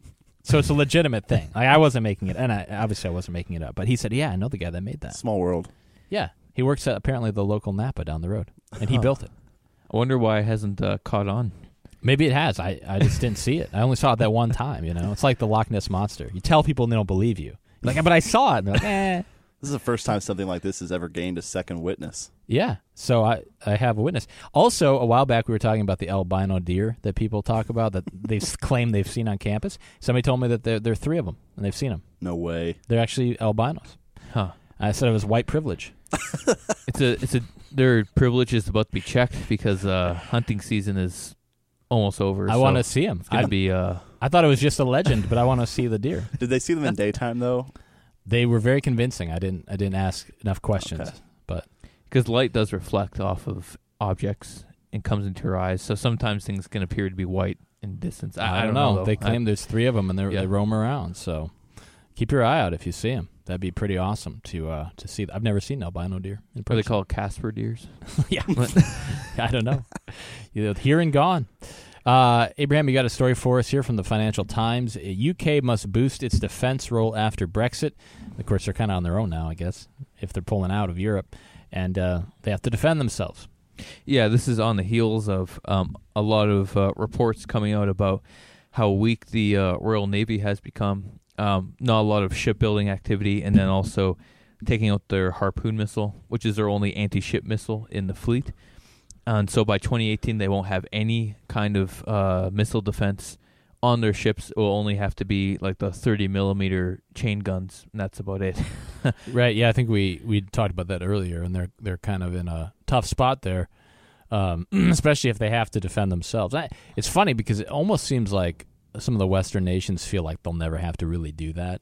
So it's a legitimate thing. Like, I wasn't making it, and I, obviously I wasn't making it up. But he said, "Yeah, I know the guy that made that." Small world. Yeah, he works at apparently the local Napa down the road, and he Huh. built it. I wonder why it hasn't uh, caught on. Maybe it has. I, I just didn't see it. I only saw it that one time. You know, it's like the Loch Ness monster. You tell people, and they don't believe you. You're like, but I saw it. And they're like, eh. This is the first time something like this has ever gained a second witness. Yeah, so I, I have a witness. Also, a while back we were talking about the albino deer that people talk about that they claim they've seen on campus. Somebody told me that there, there are three of them, and they've seen them. No way. They're actually albinos. Huh. I said it was white privilege. It's a it's a their privilege is about to be checked because uh, hunting season is almost over. I so want to see them. It's gonna I, be. Uh, I thought it was just a legend, but I want to see the deer. Did they see them in daytime, though? They were very convincing. I didn't I didn't ask enough questions, Okay. but Because light does reflect off of objects and comes into your eyes, so sometimes things can appear to be white in distance. I, I, don't know. though. They claim I, there's three of them, and Yeah. they roam around. So keep your eye out if you see them. That'd be pretty awesome to uh, to see. I've never seen albino deer in What are they person. called? Casper deers. Yeah, I don't know. You know, here and gone. Uh, Abraham, you got a story for us here from the Financial Times. U K must boost its defense role after Brexit. Of course, they're kind of on their own now, I guess, if they're pulling out of Europe, and uh, they have to defend themselves. Yeah, this is on the heels of um, a lot of uh, reports coming out about how weak the uh, Royal Navy has become. Um, not a lot of shipbuilding activity, and then also taking out their Harpoon missile, which is their only anti-ship missile in the fleet. And so by twenty eighteen, they won't have any kind of uh, missile defense on their ships. It will only have to be like the thirty millimeter chain guns, and that's about it. Right, yeah, I think we, we talked about that earlier, and they're they're kind of in a tough spot there, um, especially if they have to defend themselves. I, it's funny because it almost seems like some of the Western nations feel like they'll never have to really do that.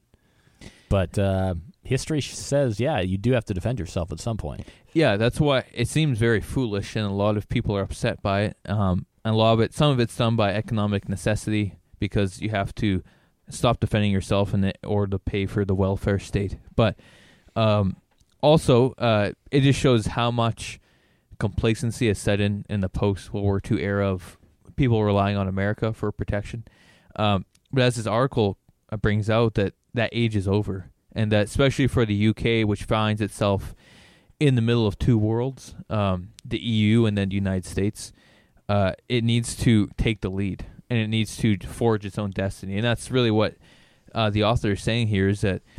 But uh, history says, yeah, you do have to defend yourself at some point. Yeah, that's why it seems very foolish, and a lot of people are upset by it. Um, and a lot of it, some of it's done by economic necessity because you have to stop defending yourself in order to pay for the welfare state. But um, also, uh, it just shows how much complacency has set in in the post-World War Two era of people relying on America for protection. Um, but as this article brings out, that that age is over, and that especially for the U K, which finds itself in the middle of two worlds, um, the E U and then the United States, uh, it needs to take the lead, and it needs to forge its own destiny. And that's really what uh, the author is saying here, is that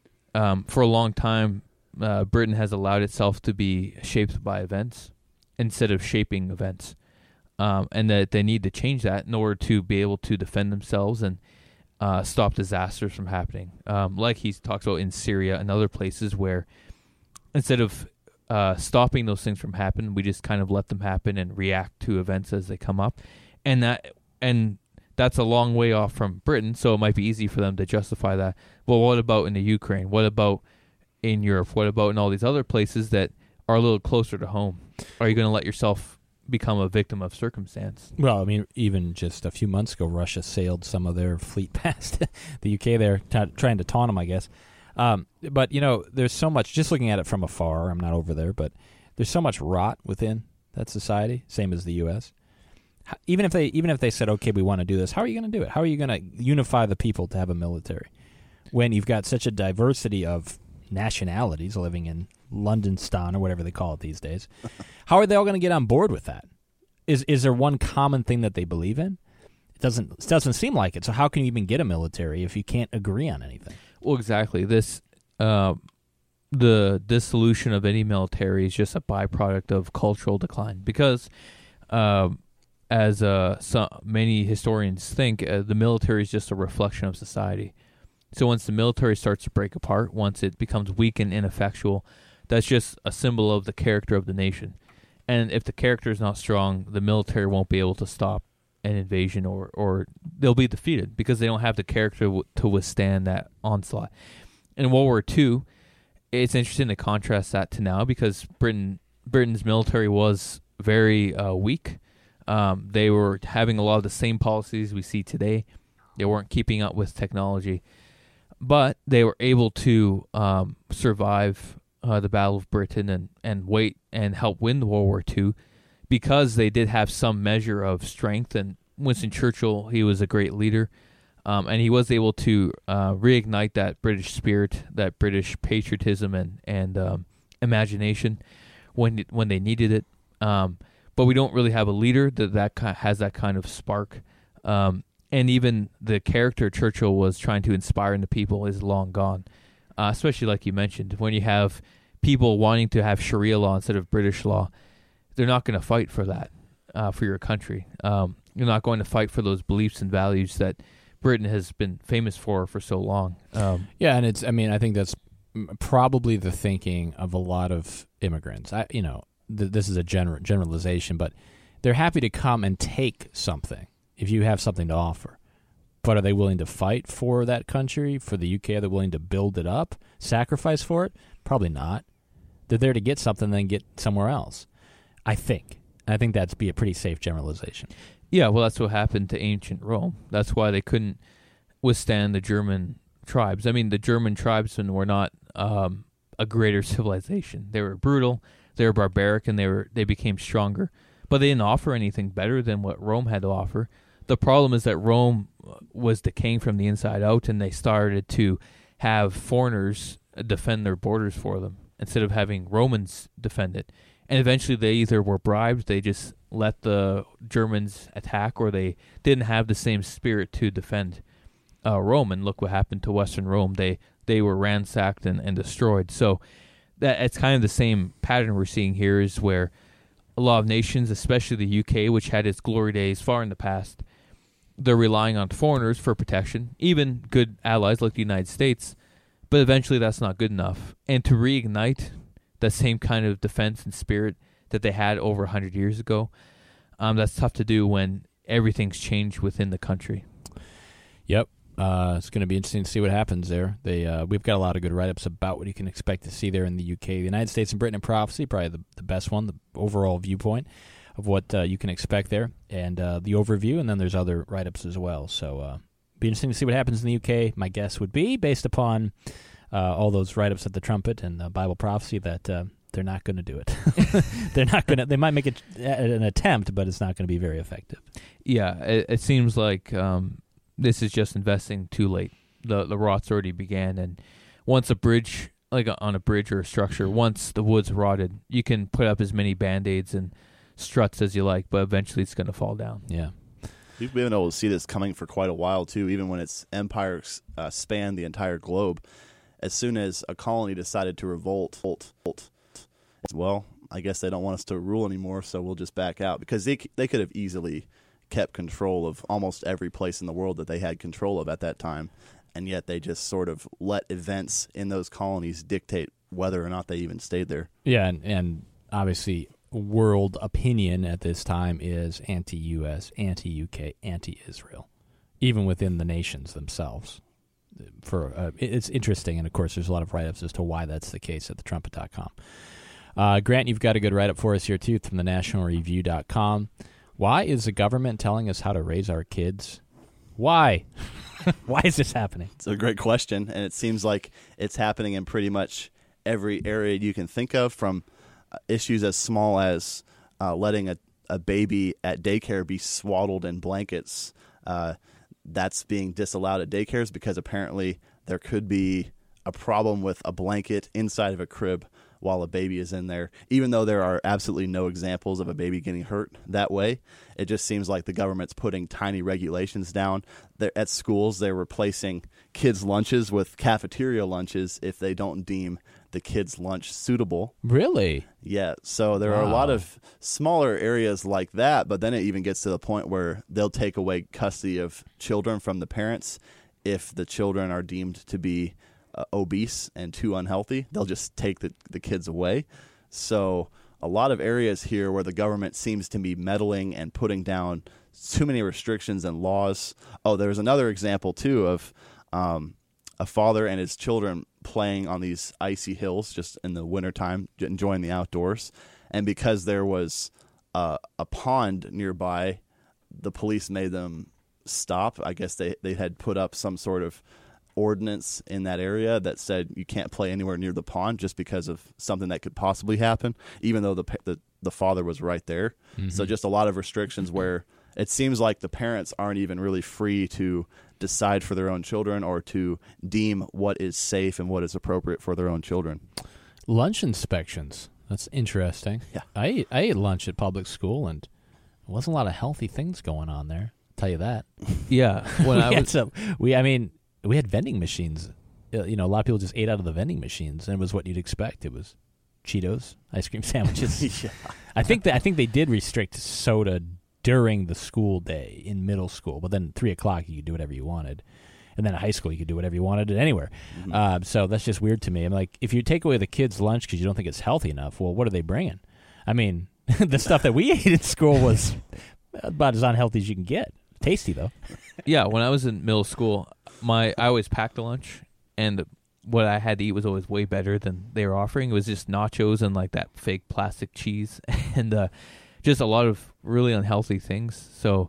um, for a long time, uh, Britain has allowed itself to be shaped by events instead of shaping events, um, and that they need to change that in order to be able to defend themselves and uh, stop disasters from happening. Um, like he talks about in Syria and other places where instead of uh, stopping those things from happening, we just kind of let them happen and react to events as they come up. And that and that's a long way off from Britain, so it might be easy for them to justify that. Well, what about in the Ukraine? What about in Europe? What about in all these other places that are a little closer to home? Are you going to let yourself become a victim of circumstance? Well, I mean, even just a few months ago, Russia sailed some of their fleet past the U K there, t- trying to taunt them, I guess. Um, but, you know, there's so much, just looking at it from afar, I'm not over there, but there's so much rot within that society, same as the U S How, even if they even if they said, okay, we want to do this, how are you going to do it? How are you going to unify the people to have a military when you've got such a diversity of nationalities living in Londonstan or whatever they call it these days? How are they all going to get on board with that? Is is there one common thing that they believe in? doesn't it doesn't seem like it. So how can you even get a military if you can't agree on anything? Well, exactly. This uh, the dissolution of any military is just a byproduct of cultural decline because, uh, as uh, so many historians think, uh, the military is just a reflection of society. So once the military starts to break apart, once it becomes weak and ineffectual, that's just a symbol of the character of the nation. And if the character is not strong, the military won't be able to stop an invasion, or, or they'll be defeated because they don't have the character w- to withstand that onslaught. In World War Two, it's interesting to contrast that to now because Britain Britain's military was very uh, weak. Um, they were having a lot of the same policies we see today. They weren't keeping up with technology. But they were able to um, survive uh, the Battle of Britain and, and wait and help win the World War Two because they did have some measure of strength. And Winston Churchill, he was a great leader, um, and he was able to uh, reignite that British spirit, that British patriotism and and um, imagination when when they needed it. Um, but we don't really have a leader that that ki- has that kind of spark. Um, And even the character Churchill was trying to inspire in the people is long gone, uh, especially like you mentioned. When you have people wanting to have Sharia law instead of British law, they're not going to fight for that, uh, for your country. Um, you're not going to fight for those beliefs and values that Britain has been famous for for so long. Um, yeah, and it's, I mean, I think that's probably the thinking of a lot of immigrants. I, you know, th- this is a gener- generalization, but they're happy to come and take something if you have something to offer. But are they willing to fight for that country, for the U K? Are they willing to build it up, sacrifice for it? Probably not. They're there to get something, then get somewhere else, I think. I think that'd be a pretty safe generalization. Yeah, well, that's what happened to ancient Rome. That's why they couldn't withstand the German tribes. I mean, the German tribesmen were not um, a greater civilization. They were brutal, they were barbaric, and they were they became stronger. But they didn't offer anything better than what Rome had to offer. The problem is that Rome was decaying from the inside out, and they started to have foreigners defend their borders for them instead of having Romans defend it. And eventually they either were bribed, they just let the Germans attack, or they didn't have the same spirit to defend uh, Rome. And look what happened to Western Rome. They they were ransacked and, and destroyed. So that it's kind of the same pattern we're seeing here, is where a lot of nations, especially the U K, which had its glory days far in the past, they're relying on foreigners for protection, even good allies like the United States, but eventually that's not good enough. And to reignite that same kind of defense and spirit that they had over one hundred years ago, um, that's tough to do when everything's changed within the country. Yep. Uh, it's going to be interesting to see what happens there. They uh, We've got a lot of good write-ups about what you can expect to see there in the U K. The United States and Britain and Prophecy, probably the, the best one, the overall viewpoint of what uh, you can expect there, and uh, the overview, and then there's other write-ups as well. So uh, be interesting to see what happens in the U K. My guess would be, based upon uh, all those write-ups at the Trumpet and the Bible Prophecy, that uh, they're not going to do it. They're not going to. They might make it an attempt, but it's not going to be very effective. Yeah, it, it seems like um, this is just investing too late. The the rot's already began, and once a bridge, like on a bridge or a structure, once the wood's rotted, you can put up as many Band-Aids and struts as you like, but eventually it's going to fall down. Yeah. We've been able to see this coming for quite a while, too, even when its empire uh, spanned the entire globe. As soon as a colony decided to revolt, volt, volt, well, I guess they don't want us to rule anymore, so we'll just back out. Because they, they could have easily kept control of almost every place in the world that they had control of at that time, and yet they just sort of let events in those colonies dictate whether or not they even stayed there. Yeah, and, and obviously world opinion at this time is anti-U S, anti-U K, anti-Israel, even within the nations themselves. For uh, it's interesting, and of course there's a lot of write-ups as to why that's the case at the trumpet dot com. Uh, Grant, you've got a good write-up for us here too from the national review dot com. Why is the government telling us how to raise our kids? Why? Why is this happening? It's a great question, and it seems like it's happening in pretty much every area you can think of, from issues as small as uh, letting a, a baby at daycare be swaddled in blankets. Uh, that's being disallowed at daycares because apparently there could be a problem with a blanket inside of a crib while a baby is in there, even though there are absolutely no examples of a baby getting hurt that way. It just seems like the government's putting tiny regulations down. They're, at schools, they're replacing kids' lunches with cafeteria lunches if they don't deem the kids' lunch suitable. Really? Yeah, so there are a lot Wow. of smaller areas like that, but then it even gets to the point where they'll take away custody of children from the parents if the children are deemed to be uh, obese and too unhealthy. They'll just take the, the kids away. So a lot of areas here where the government seems to be meddling and putting down too many restrictions and laws. Oh, there's another example, too, of um, a father and his children playing on these icy hills just in the wintertime, enjoying the outdoors. And because there was uh, a pond nearby, the police made them stop. I guess they, they had put up some sort of ordinance in that area that said you can't play anywhere near the pond just because of something that could possibly happen, even though the the, the father was right there. Mm-hmm. So just a lot of restrictions where it seems like the parents aren't even really free to decide for their own children or to deem what is safe and what is appropriate for their own children. Lunch inspections. That's interesting. Yeah. I ate, I ate lunch at public school, and there wasn't a lot of healthy things going on there. I'll tell you that. Yeah. When we I had was, some, we, I mean, we had vending machines. Uh, You know, a lot of people just ate out of the vending machines, and it was what you'd expect. It was Cheetos, ice cream sandwiches. Yeah. I think that I think they did restrict soda during the school day in middle school, but then three o'clock you could do whatever you wanted, and then in high school you could do whatever you wanted at anywhere. Mm-hmm. Uh, so that's just weird to me. I'm like, if you take away the kids' lunch because you don't think it's healthy enough, well, what are they bringing? I mean, the stuff that we ate in school was about as unhealthy as you can get. Tasty though. yeah, when I was in middle school, my I always packed a lunch, and what I had to eat was always way better than they were offering. It was just nachos and like that fake plastic cheese, and uh, just a lot of really unhealthy things. So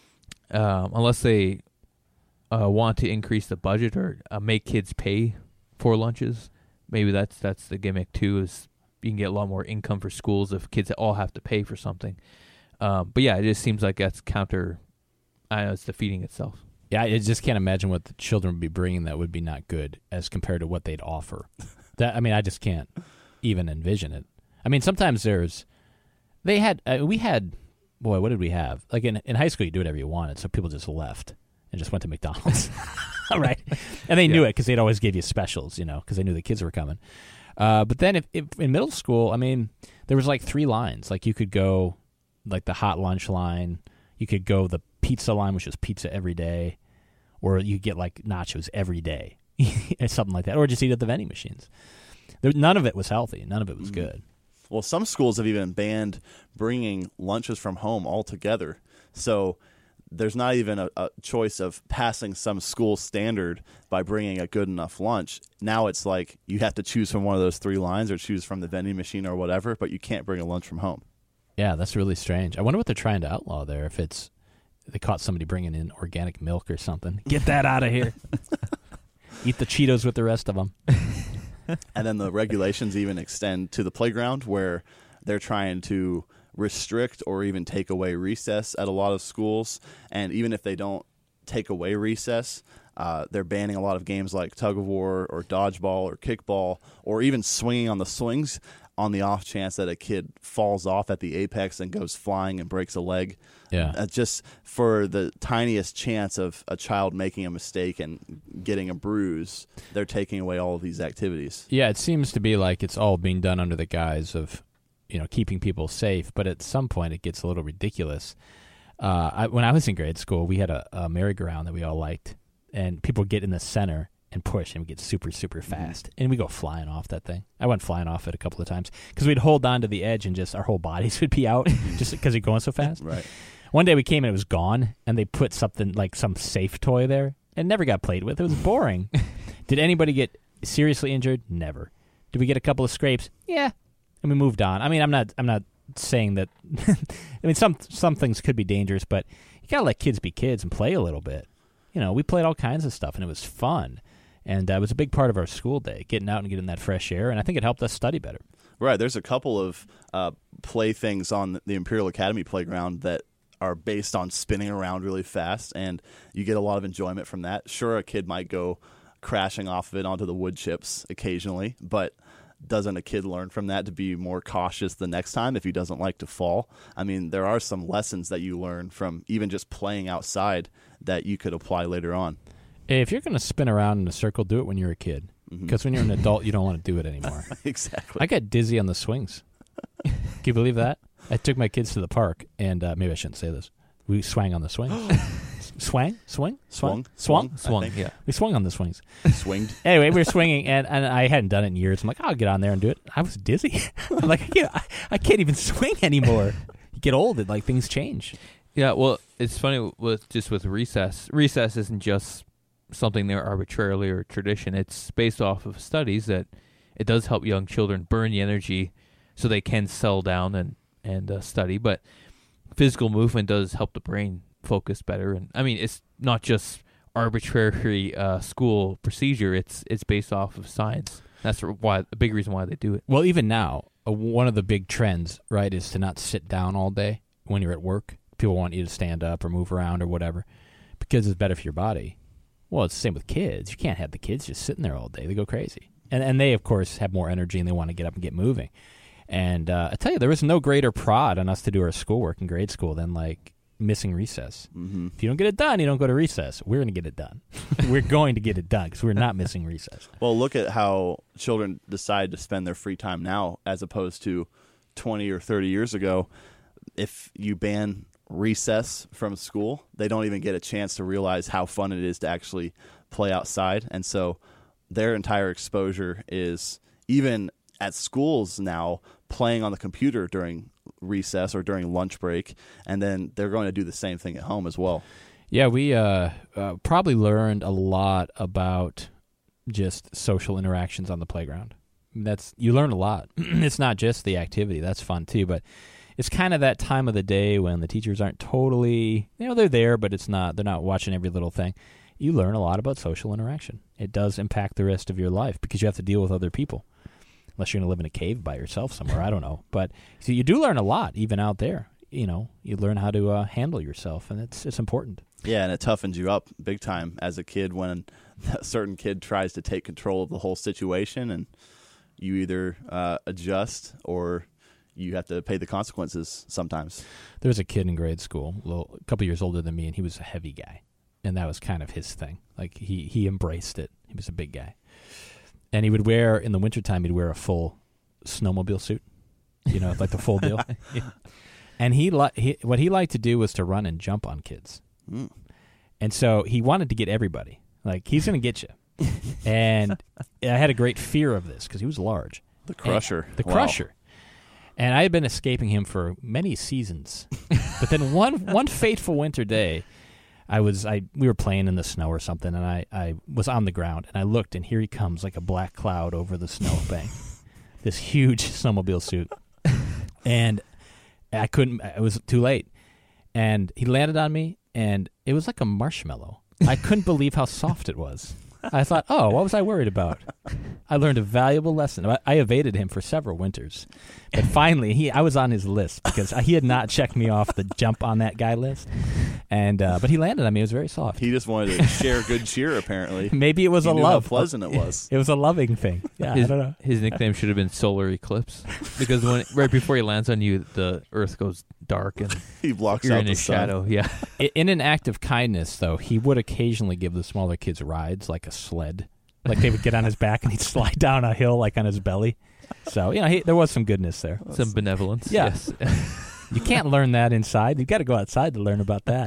um, unless they uh, want to increase the budget or uh, make kids pay for lunches, maybe that's that's the gimmick too. Is you can get a lot more income for schools if kids all have to pay for something. Um, but yeah, it just seems like that's counter. I know it's defeating itself. Yeah, I just can't imagine what the children would be bringing that would be not good as compared to what they'd offer. That I mean, I just can't even envision it. I mean, sometimes there's, they had, uh, we had, boy, what did we have? Like in in high school, you do whatever you wanted, so people just left and just went to McDonald's, right? And they knew Yeah. it because they'd always give you specials, you know, because they knew the kids were coming. Uh, but then if, if in middle school, I mean, there was like three lines. Like you could go like the hot lunch line, you could go the pizza line, which was pizza every day, or you get like nachos every day, something like that, or just eat at the vending machines. There, none of it was healthy. None of it was Mm. good. Well, some schools have even banned bringing lunches from home altogether. So there's not even a, a choice of passing some school standard by bringing a good enough lunch. Now it's like you have to choose from one of those three lines or choose from the vending machine or whatever, but you can't bring a lunch from home. Yeah, that's really strange. I wonder what they're trying to outlaw there. If it's they caught somebody bringing in organic milk or something. Get that out of here. Eat the Cheetos with the rest of them. And then the regulations even extend to the playground where they're trying to restrict or even take away recess at a lot of schools. And even if they don't take away recess, uh, they're banning a lot of games like tug of war or dodgeball or kickball or even swinging on the swings on the off chance that a kid falls off at the apex and goes flying and breaks a leg. Yeah. Uh, just for the tiniest chance of a child making a mistake and getting a bruise, they're taking away all of these activities. Yeah, it seems to be like it's all being done under the guise of, you know, keeping people safe. But at some point, it gets a little ridiculous. Uh, I, when I was in grade school, we had a, a merry-go-round that we all liked, and people would get in the center and push, and we get super, super fast, and we go flying off that thing. I went flying off it a couple of times because we'd hold on to the edge, and just our whole bodies would be out just because it's going so fast. Right. One day we came and it was gone, and they put something like some safe toy there. It never got played with. It was boring. Did anybody get seriously injured? Never. Did we get a couple of scrapes? Yeah. And we moved on. I mean, I'm not I'm not saying that I mean some some things could be dangerous, but you got to let kids be kids and play a little bit. You know, we played all kinds of stuff and it was fun. And uh, it was a big part of our school day, getting out and getting that fresh air, and I think it helped us study better. Right. There's a couple of uh, play things on the Imperial Academy playground that are based on spinning around really fast, and you get a lot of enjoyment from that. Sure, a kid might go crashing off of it onto the wood chips occasionally, but doesn't a kid learn from that to be more cautious the next time if he doesn't like to fall? I mean, there are some lessons that you learn from even just playing outside that you could apply later on. If you're going to spin around in a circle, do it when you're a kid. Because mm-hmm. when you're an adult, you don't want to do it anymore. Exactly. I got dizzy on the swings. Can you believe that? I took my kids to the park, and uh, maybe I shouldn't say this. We swang on the swings. Swang? Swing? Swung? Swung? Swung? Swung, yeah. We swung on the swings. Swinged. Anyway, we were swinging, and, and I hadn't done it in years. I'm like, I'll get on there and do it. I was dizzy. I'm like, I can't, I, I can't even swing anymore. You get old, it, like things change. Yeah, well, it's funny with just with recess. Recess isn't just something there arbitrarily or tradition. It's based off of studies that it does help young children burn the energy so they can settle down and, and uh, study. But physical movement does help the brain focus better. And I mean, it's not just arbitrary uh, school procedure. It's it's based off of science. That's why a big reason why they do it. Well, even now, uh, one of the big trends, right, is to not sit down all day when you're at work. People want you to stand up or move around or whatever because it's better for your body. Well, it's the same with kids. You can't have the kids just sitting there all day. They go crazy. And and they, of course, have more energy and they want to get up and get moving. And uh, I tell you, there was no greater prod on us to do our schoolwork in grade school than, like, missing recess. Mm-hmm. If you don't get it done, you don't go to recess. We're going to get it done. We're going to get it done because we're not missing recess. Well, look at how children decide to spend their free time now as opposed to twenty or thirty years ago. If you ban recess from school, they don't even get a chance to realize how fun it is to actually play outside. And so their entire exposure is, even at schools now, playing on the computer during recess or during lunch break, and then they're going to do the same thing at home as well. Yeah, we uh, uh, probably learned a lot about just social interactions on the playground. That's you learn a lot. It's not just the activity. That's fun too, but it's kind of that time of the day when the teachers aren't totally, you know, they're there, but it's not, they're not watching every little thing. You learn a lot about social interaction. It does impact the rest of your life because you have to deal with other people. Unless you're going to live in a cave by yourself somewhere, I don't know. But so you do learn a lot, even out there. You know, you learn how to uh, handle yourself, and it's it's important. Yeah, and it toughens you up big time as a kid when a certain kid tries to take control of the whole situation, and you either uh, adjust or you have to pay the consequences sometimes. There was a kid in grade school, a, little, a couple years older than me, and he was a heavy guy, and that was kind of his thing. Like, he, he embraced it. He was a big guy. And he would wear, in the wintertime, he'd wear a full snowmobile suit, you know, like the full deal. Yeah. And he, li- he what he liked to do was to run and jump on kids. Mm. And so he wanted to get everybody. Like, he's going to get you. And I had a great fear of this because he was large. The Crusher. And the wow. Crusher. And I had been escaping him for many seasons. But then one one fateful winter day, I was I we were playing in the snow or something, and I, I was on the ground, and I looked, and here he comes like a black cloud over the snowbank. This huge snowmobile suit. And I couldn't, it was too late. And he landed on me, and it was like a marshmallow. I couldn't believe how soft it was. I thought, oh, what was I worried about? I learned a valuable lesson. I, I evaded him for several winters. But finally, he I was on his list because he had not checked me off the jump on that guy list. And uh, But he landed on me. It was very soft. He just wanted to share good cheer, apparently. Maybe it was he a knew love. how pleasant it was. It was a loving thing. Yeah, his, I don't know. His nickname should have been Solar Eclipse because when right before he lands on you, the Earth goes dark and he blocks you're out in the his sun. shadow. Yeah. In an act of kindness, though, he would occasionally give the smaller kids rides, like a sled. Like they would get on his back and he'd slide down a hill like on his belly. So, you know, he, there was some goodness there. Some benevolence. Yeah. Yes. You can't learn that inside. You've got to go outside to learn about that.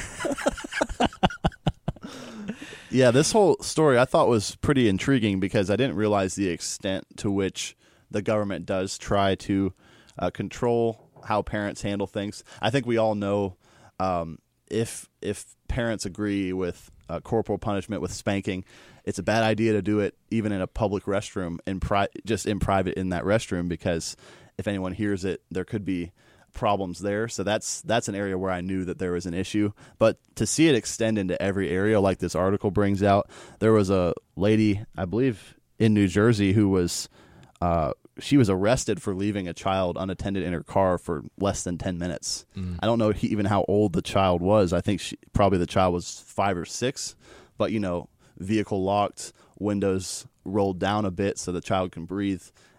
Yeah, this whole story I thought was pretty intriguing because I didn't realize the extent to which the government does try to uh, control how parents handle things. I think we all know um, if if parents agree with uh, corporal punishment, with spanking, it's a bad idea to do it even in a public restroom, in pri- just in private in that restroom, because if anyone hears it, there could be problems there. So that's that's an area where I knew that there was an issue. But to see it extend into every area like this article brings out, there was a lady, I believe, in New Jersey who was uh, she was arrested for leaving a child unattended in her car for less than ten minutes. Mm. I don't know even how old the child was. I think she, probably the child was five or six. But, you know, vehicle locked, windows rolled down a bit so the child can breathe.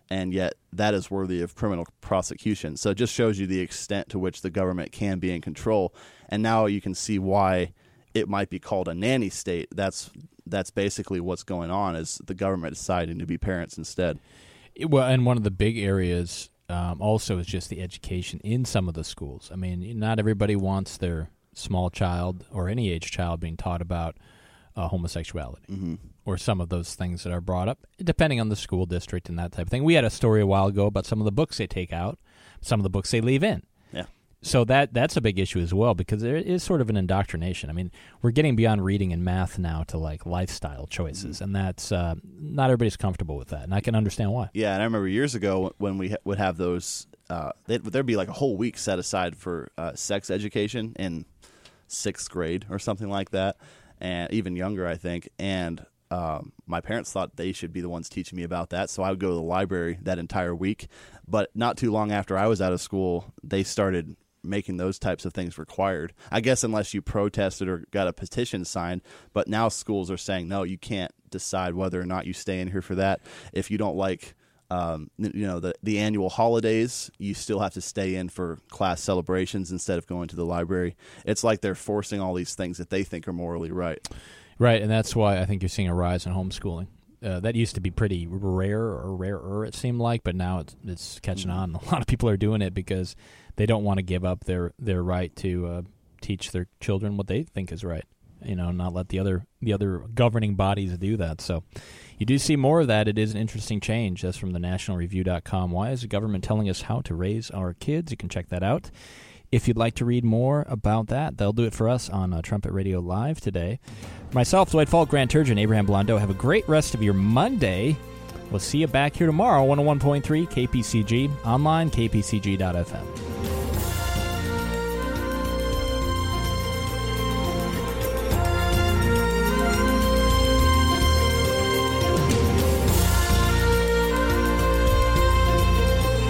and yet that is worthy of criminal prosecution. So it just shows you the extent to which the government can be in control. And now you can see why it might be called a nanny state. That's that's basically what's going on, is the government deciding to be parents instead. Well, and one of the big areas um, also is just the education in some of the schools. I mean, not everybody wants their small child or any age child being taught about uh, homosexuality mm-hmm. or some of those things that are brought up, depending on the school district and that type of thing. We had a story a while ago about some of the books they take out, some of the books they leave in. Yeah. So that that's a big issue as well, because there is sort of an indoctrination. I mean, we're getting beyond reading and math now to like lifestyle choices, mm-hmm. and that's uh, not everybody's comfortable with that, and I can understand why. Yeah, and I remember years ago when we ha- would have those, uh, there'd be like a whole week set aside for uh, sex education in sixth grade or something like that, and even younger, I think. And um, my parents thought they should be the ones teaching me about that, so I would go to the library that entire week. But not too long after I was out of school, they started making those types of things required. I guess unless you protested or got a petition signed, but now schools are saying, no, you can't decide whether or not you stay in here for that. If you don't like um, you know, the, the annual holidays, you still have to stay in for class celebrations instead of going to the library. It's like they're forcing all these things that they think are morally right. Right, and that's why I think you're seeing a rise in homeschooling. Uh, that used to be pretty rare or rarer, it seemed like, but now it's, it's catching on. A lot of people are doing it because they don't want to give up their, their right to uh, teach their children what they think is right, you know, not let the other the other governing bodies do that. So you do see more of that. It is an interesting change. That's from the national review dot com. Why is the government telling us how to raise our kids? You can check that out. If you'd like to read more about that, they'll do it for us on uh, Trumpet Radio Live today. Myself, Dwight Falk, Grant Turgeon, Abraham Blondeau, have a great rest of your Monday. We'll see you back here tomorrow, one oh one point three K P C G, online, k p c g dot f m.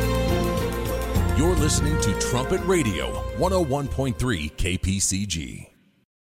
You're listening to Trumpet Radio, one oh one point three K P C G.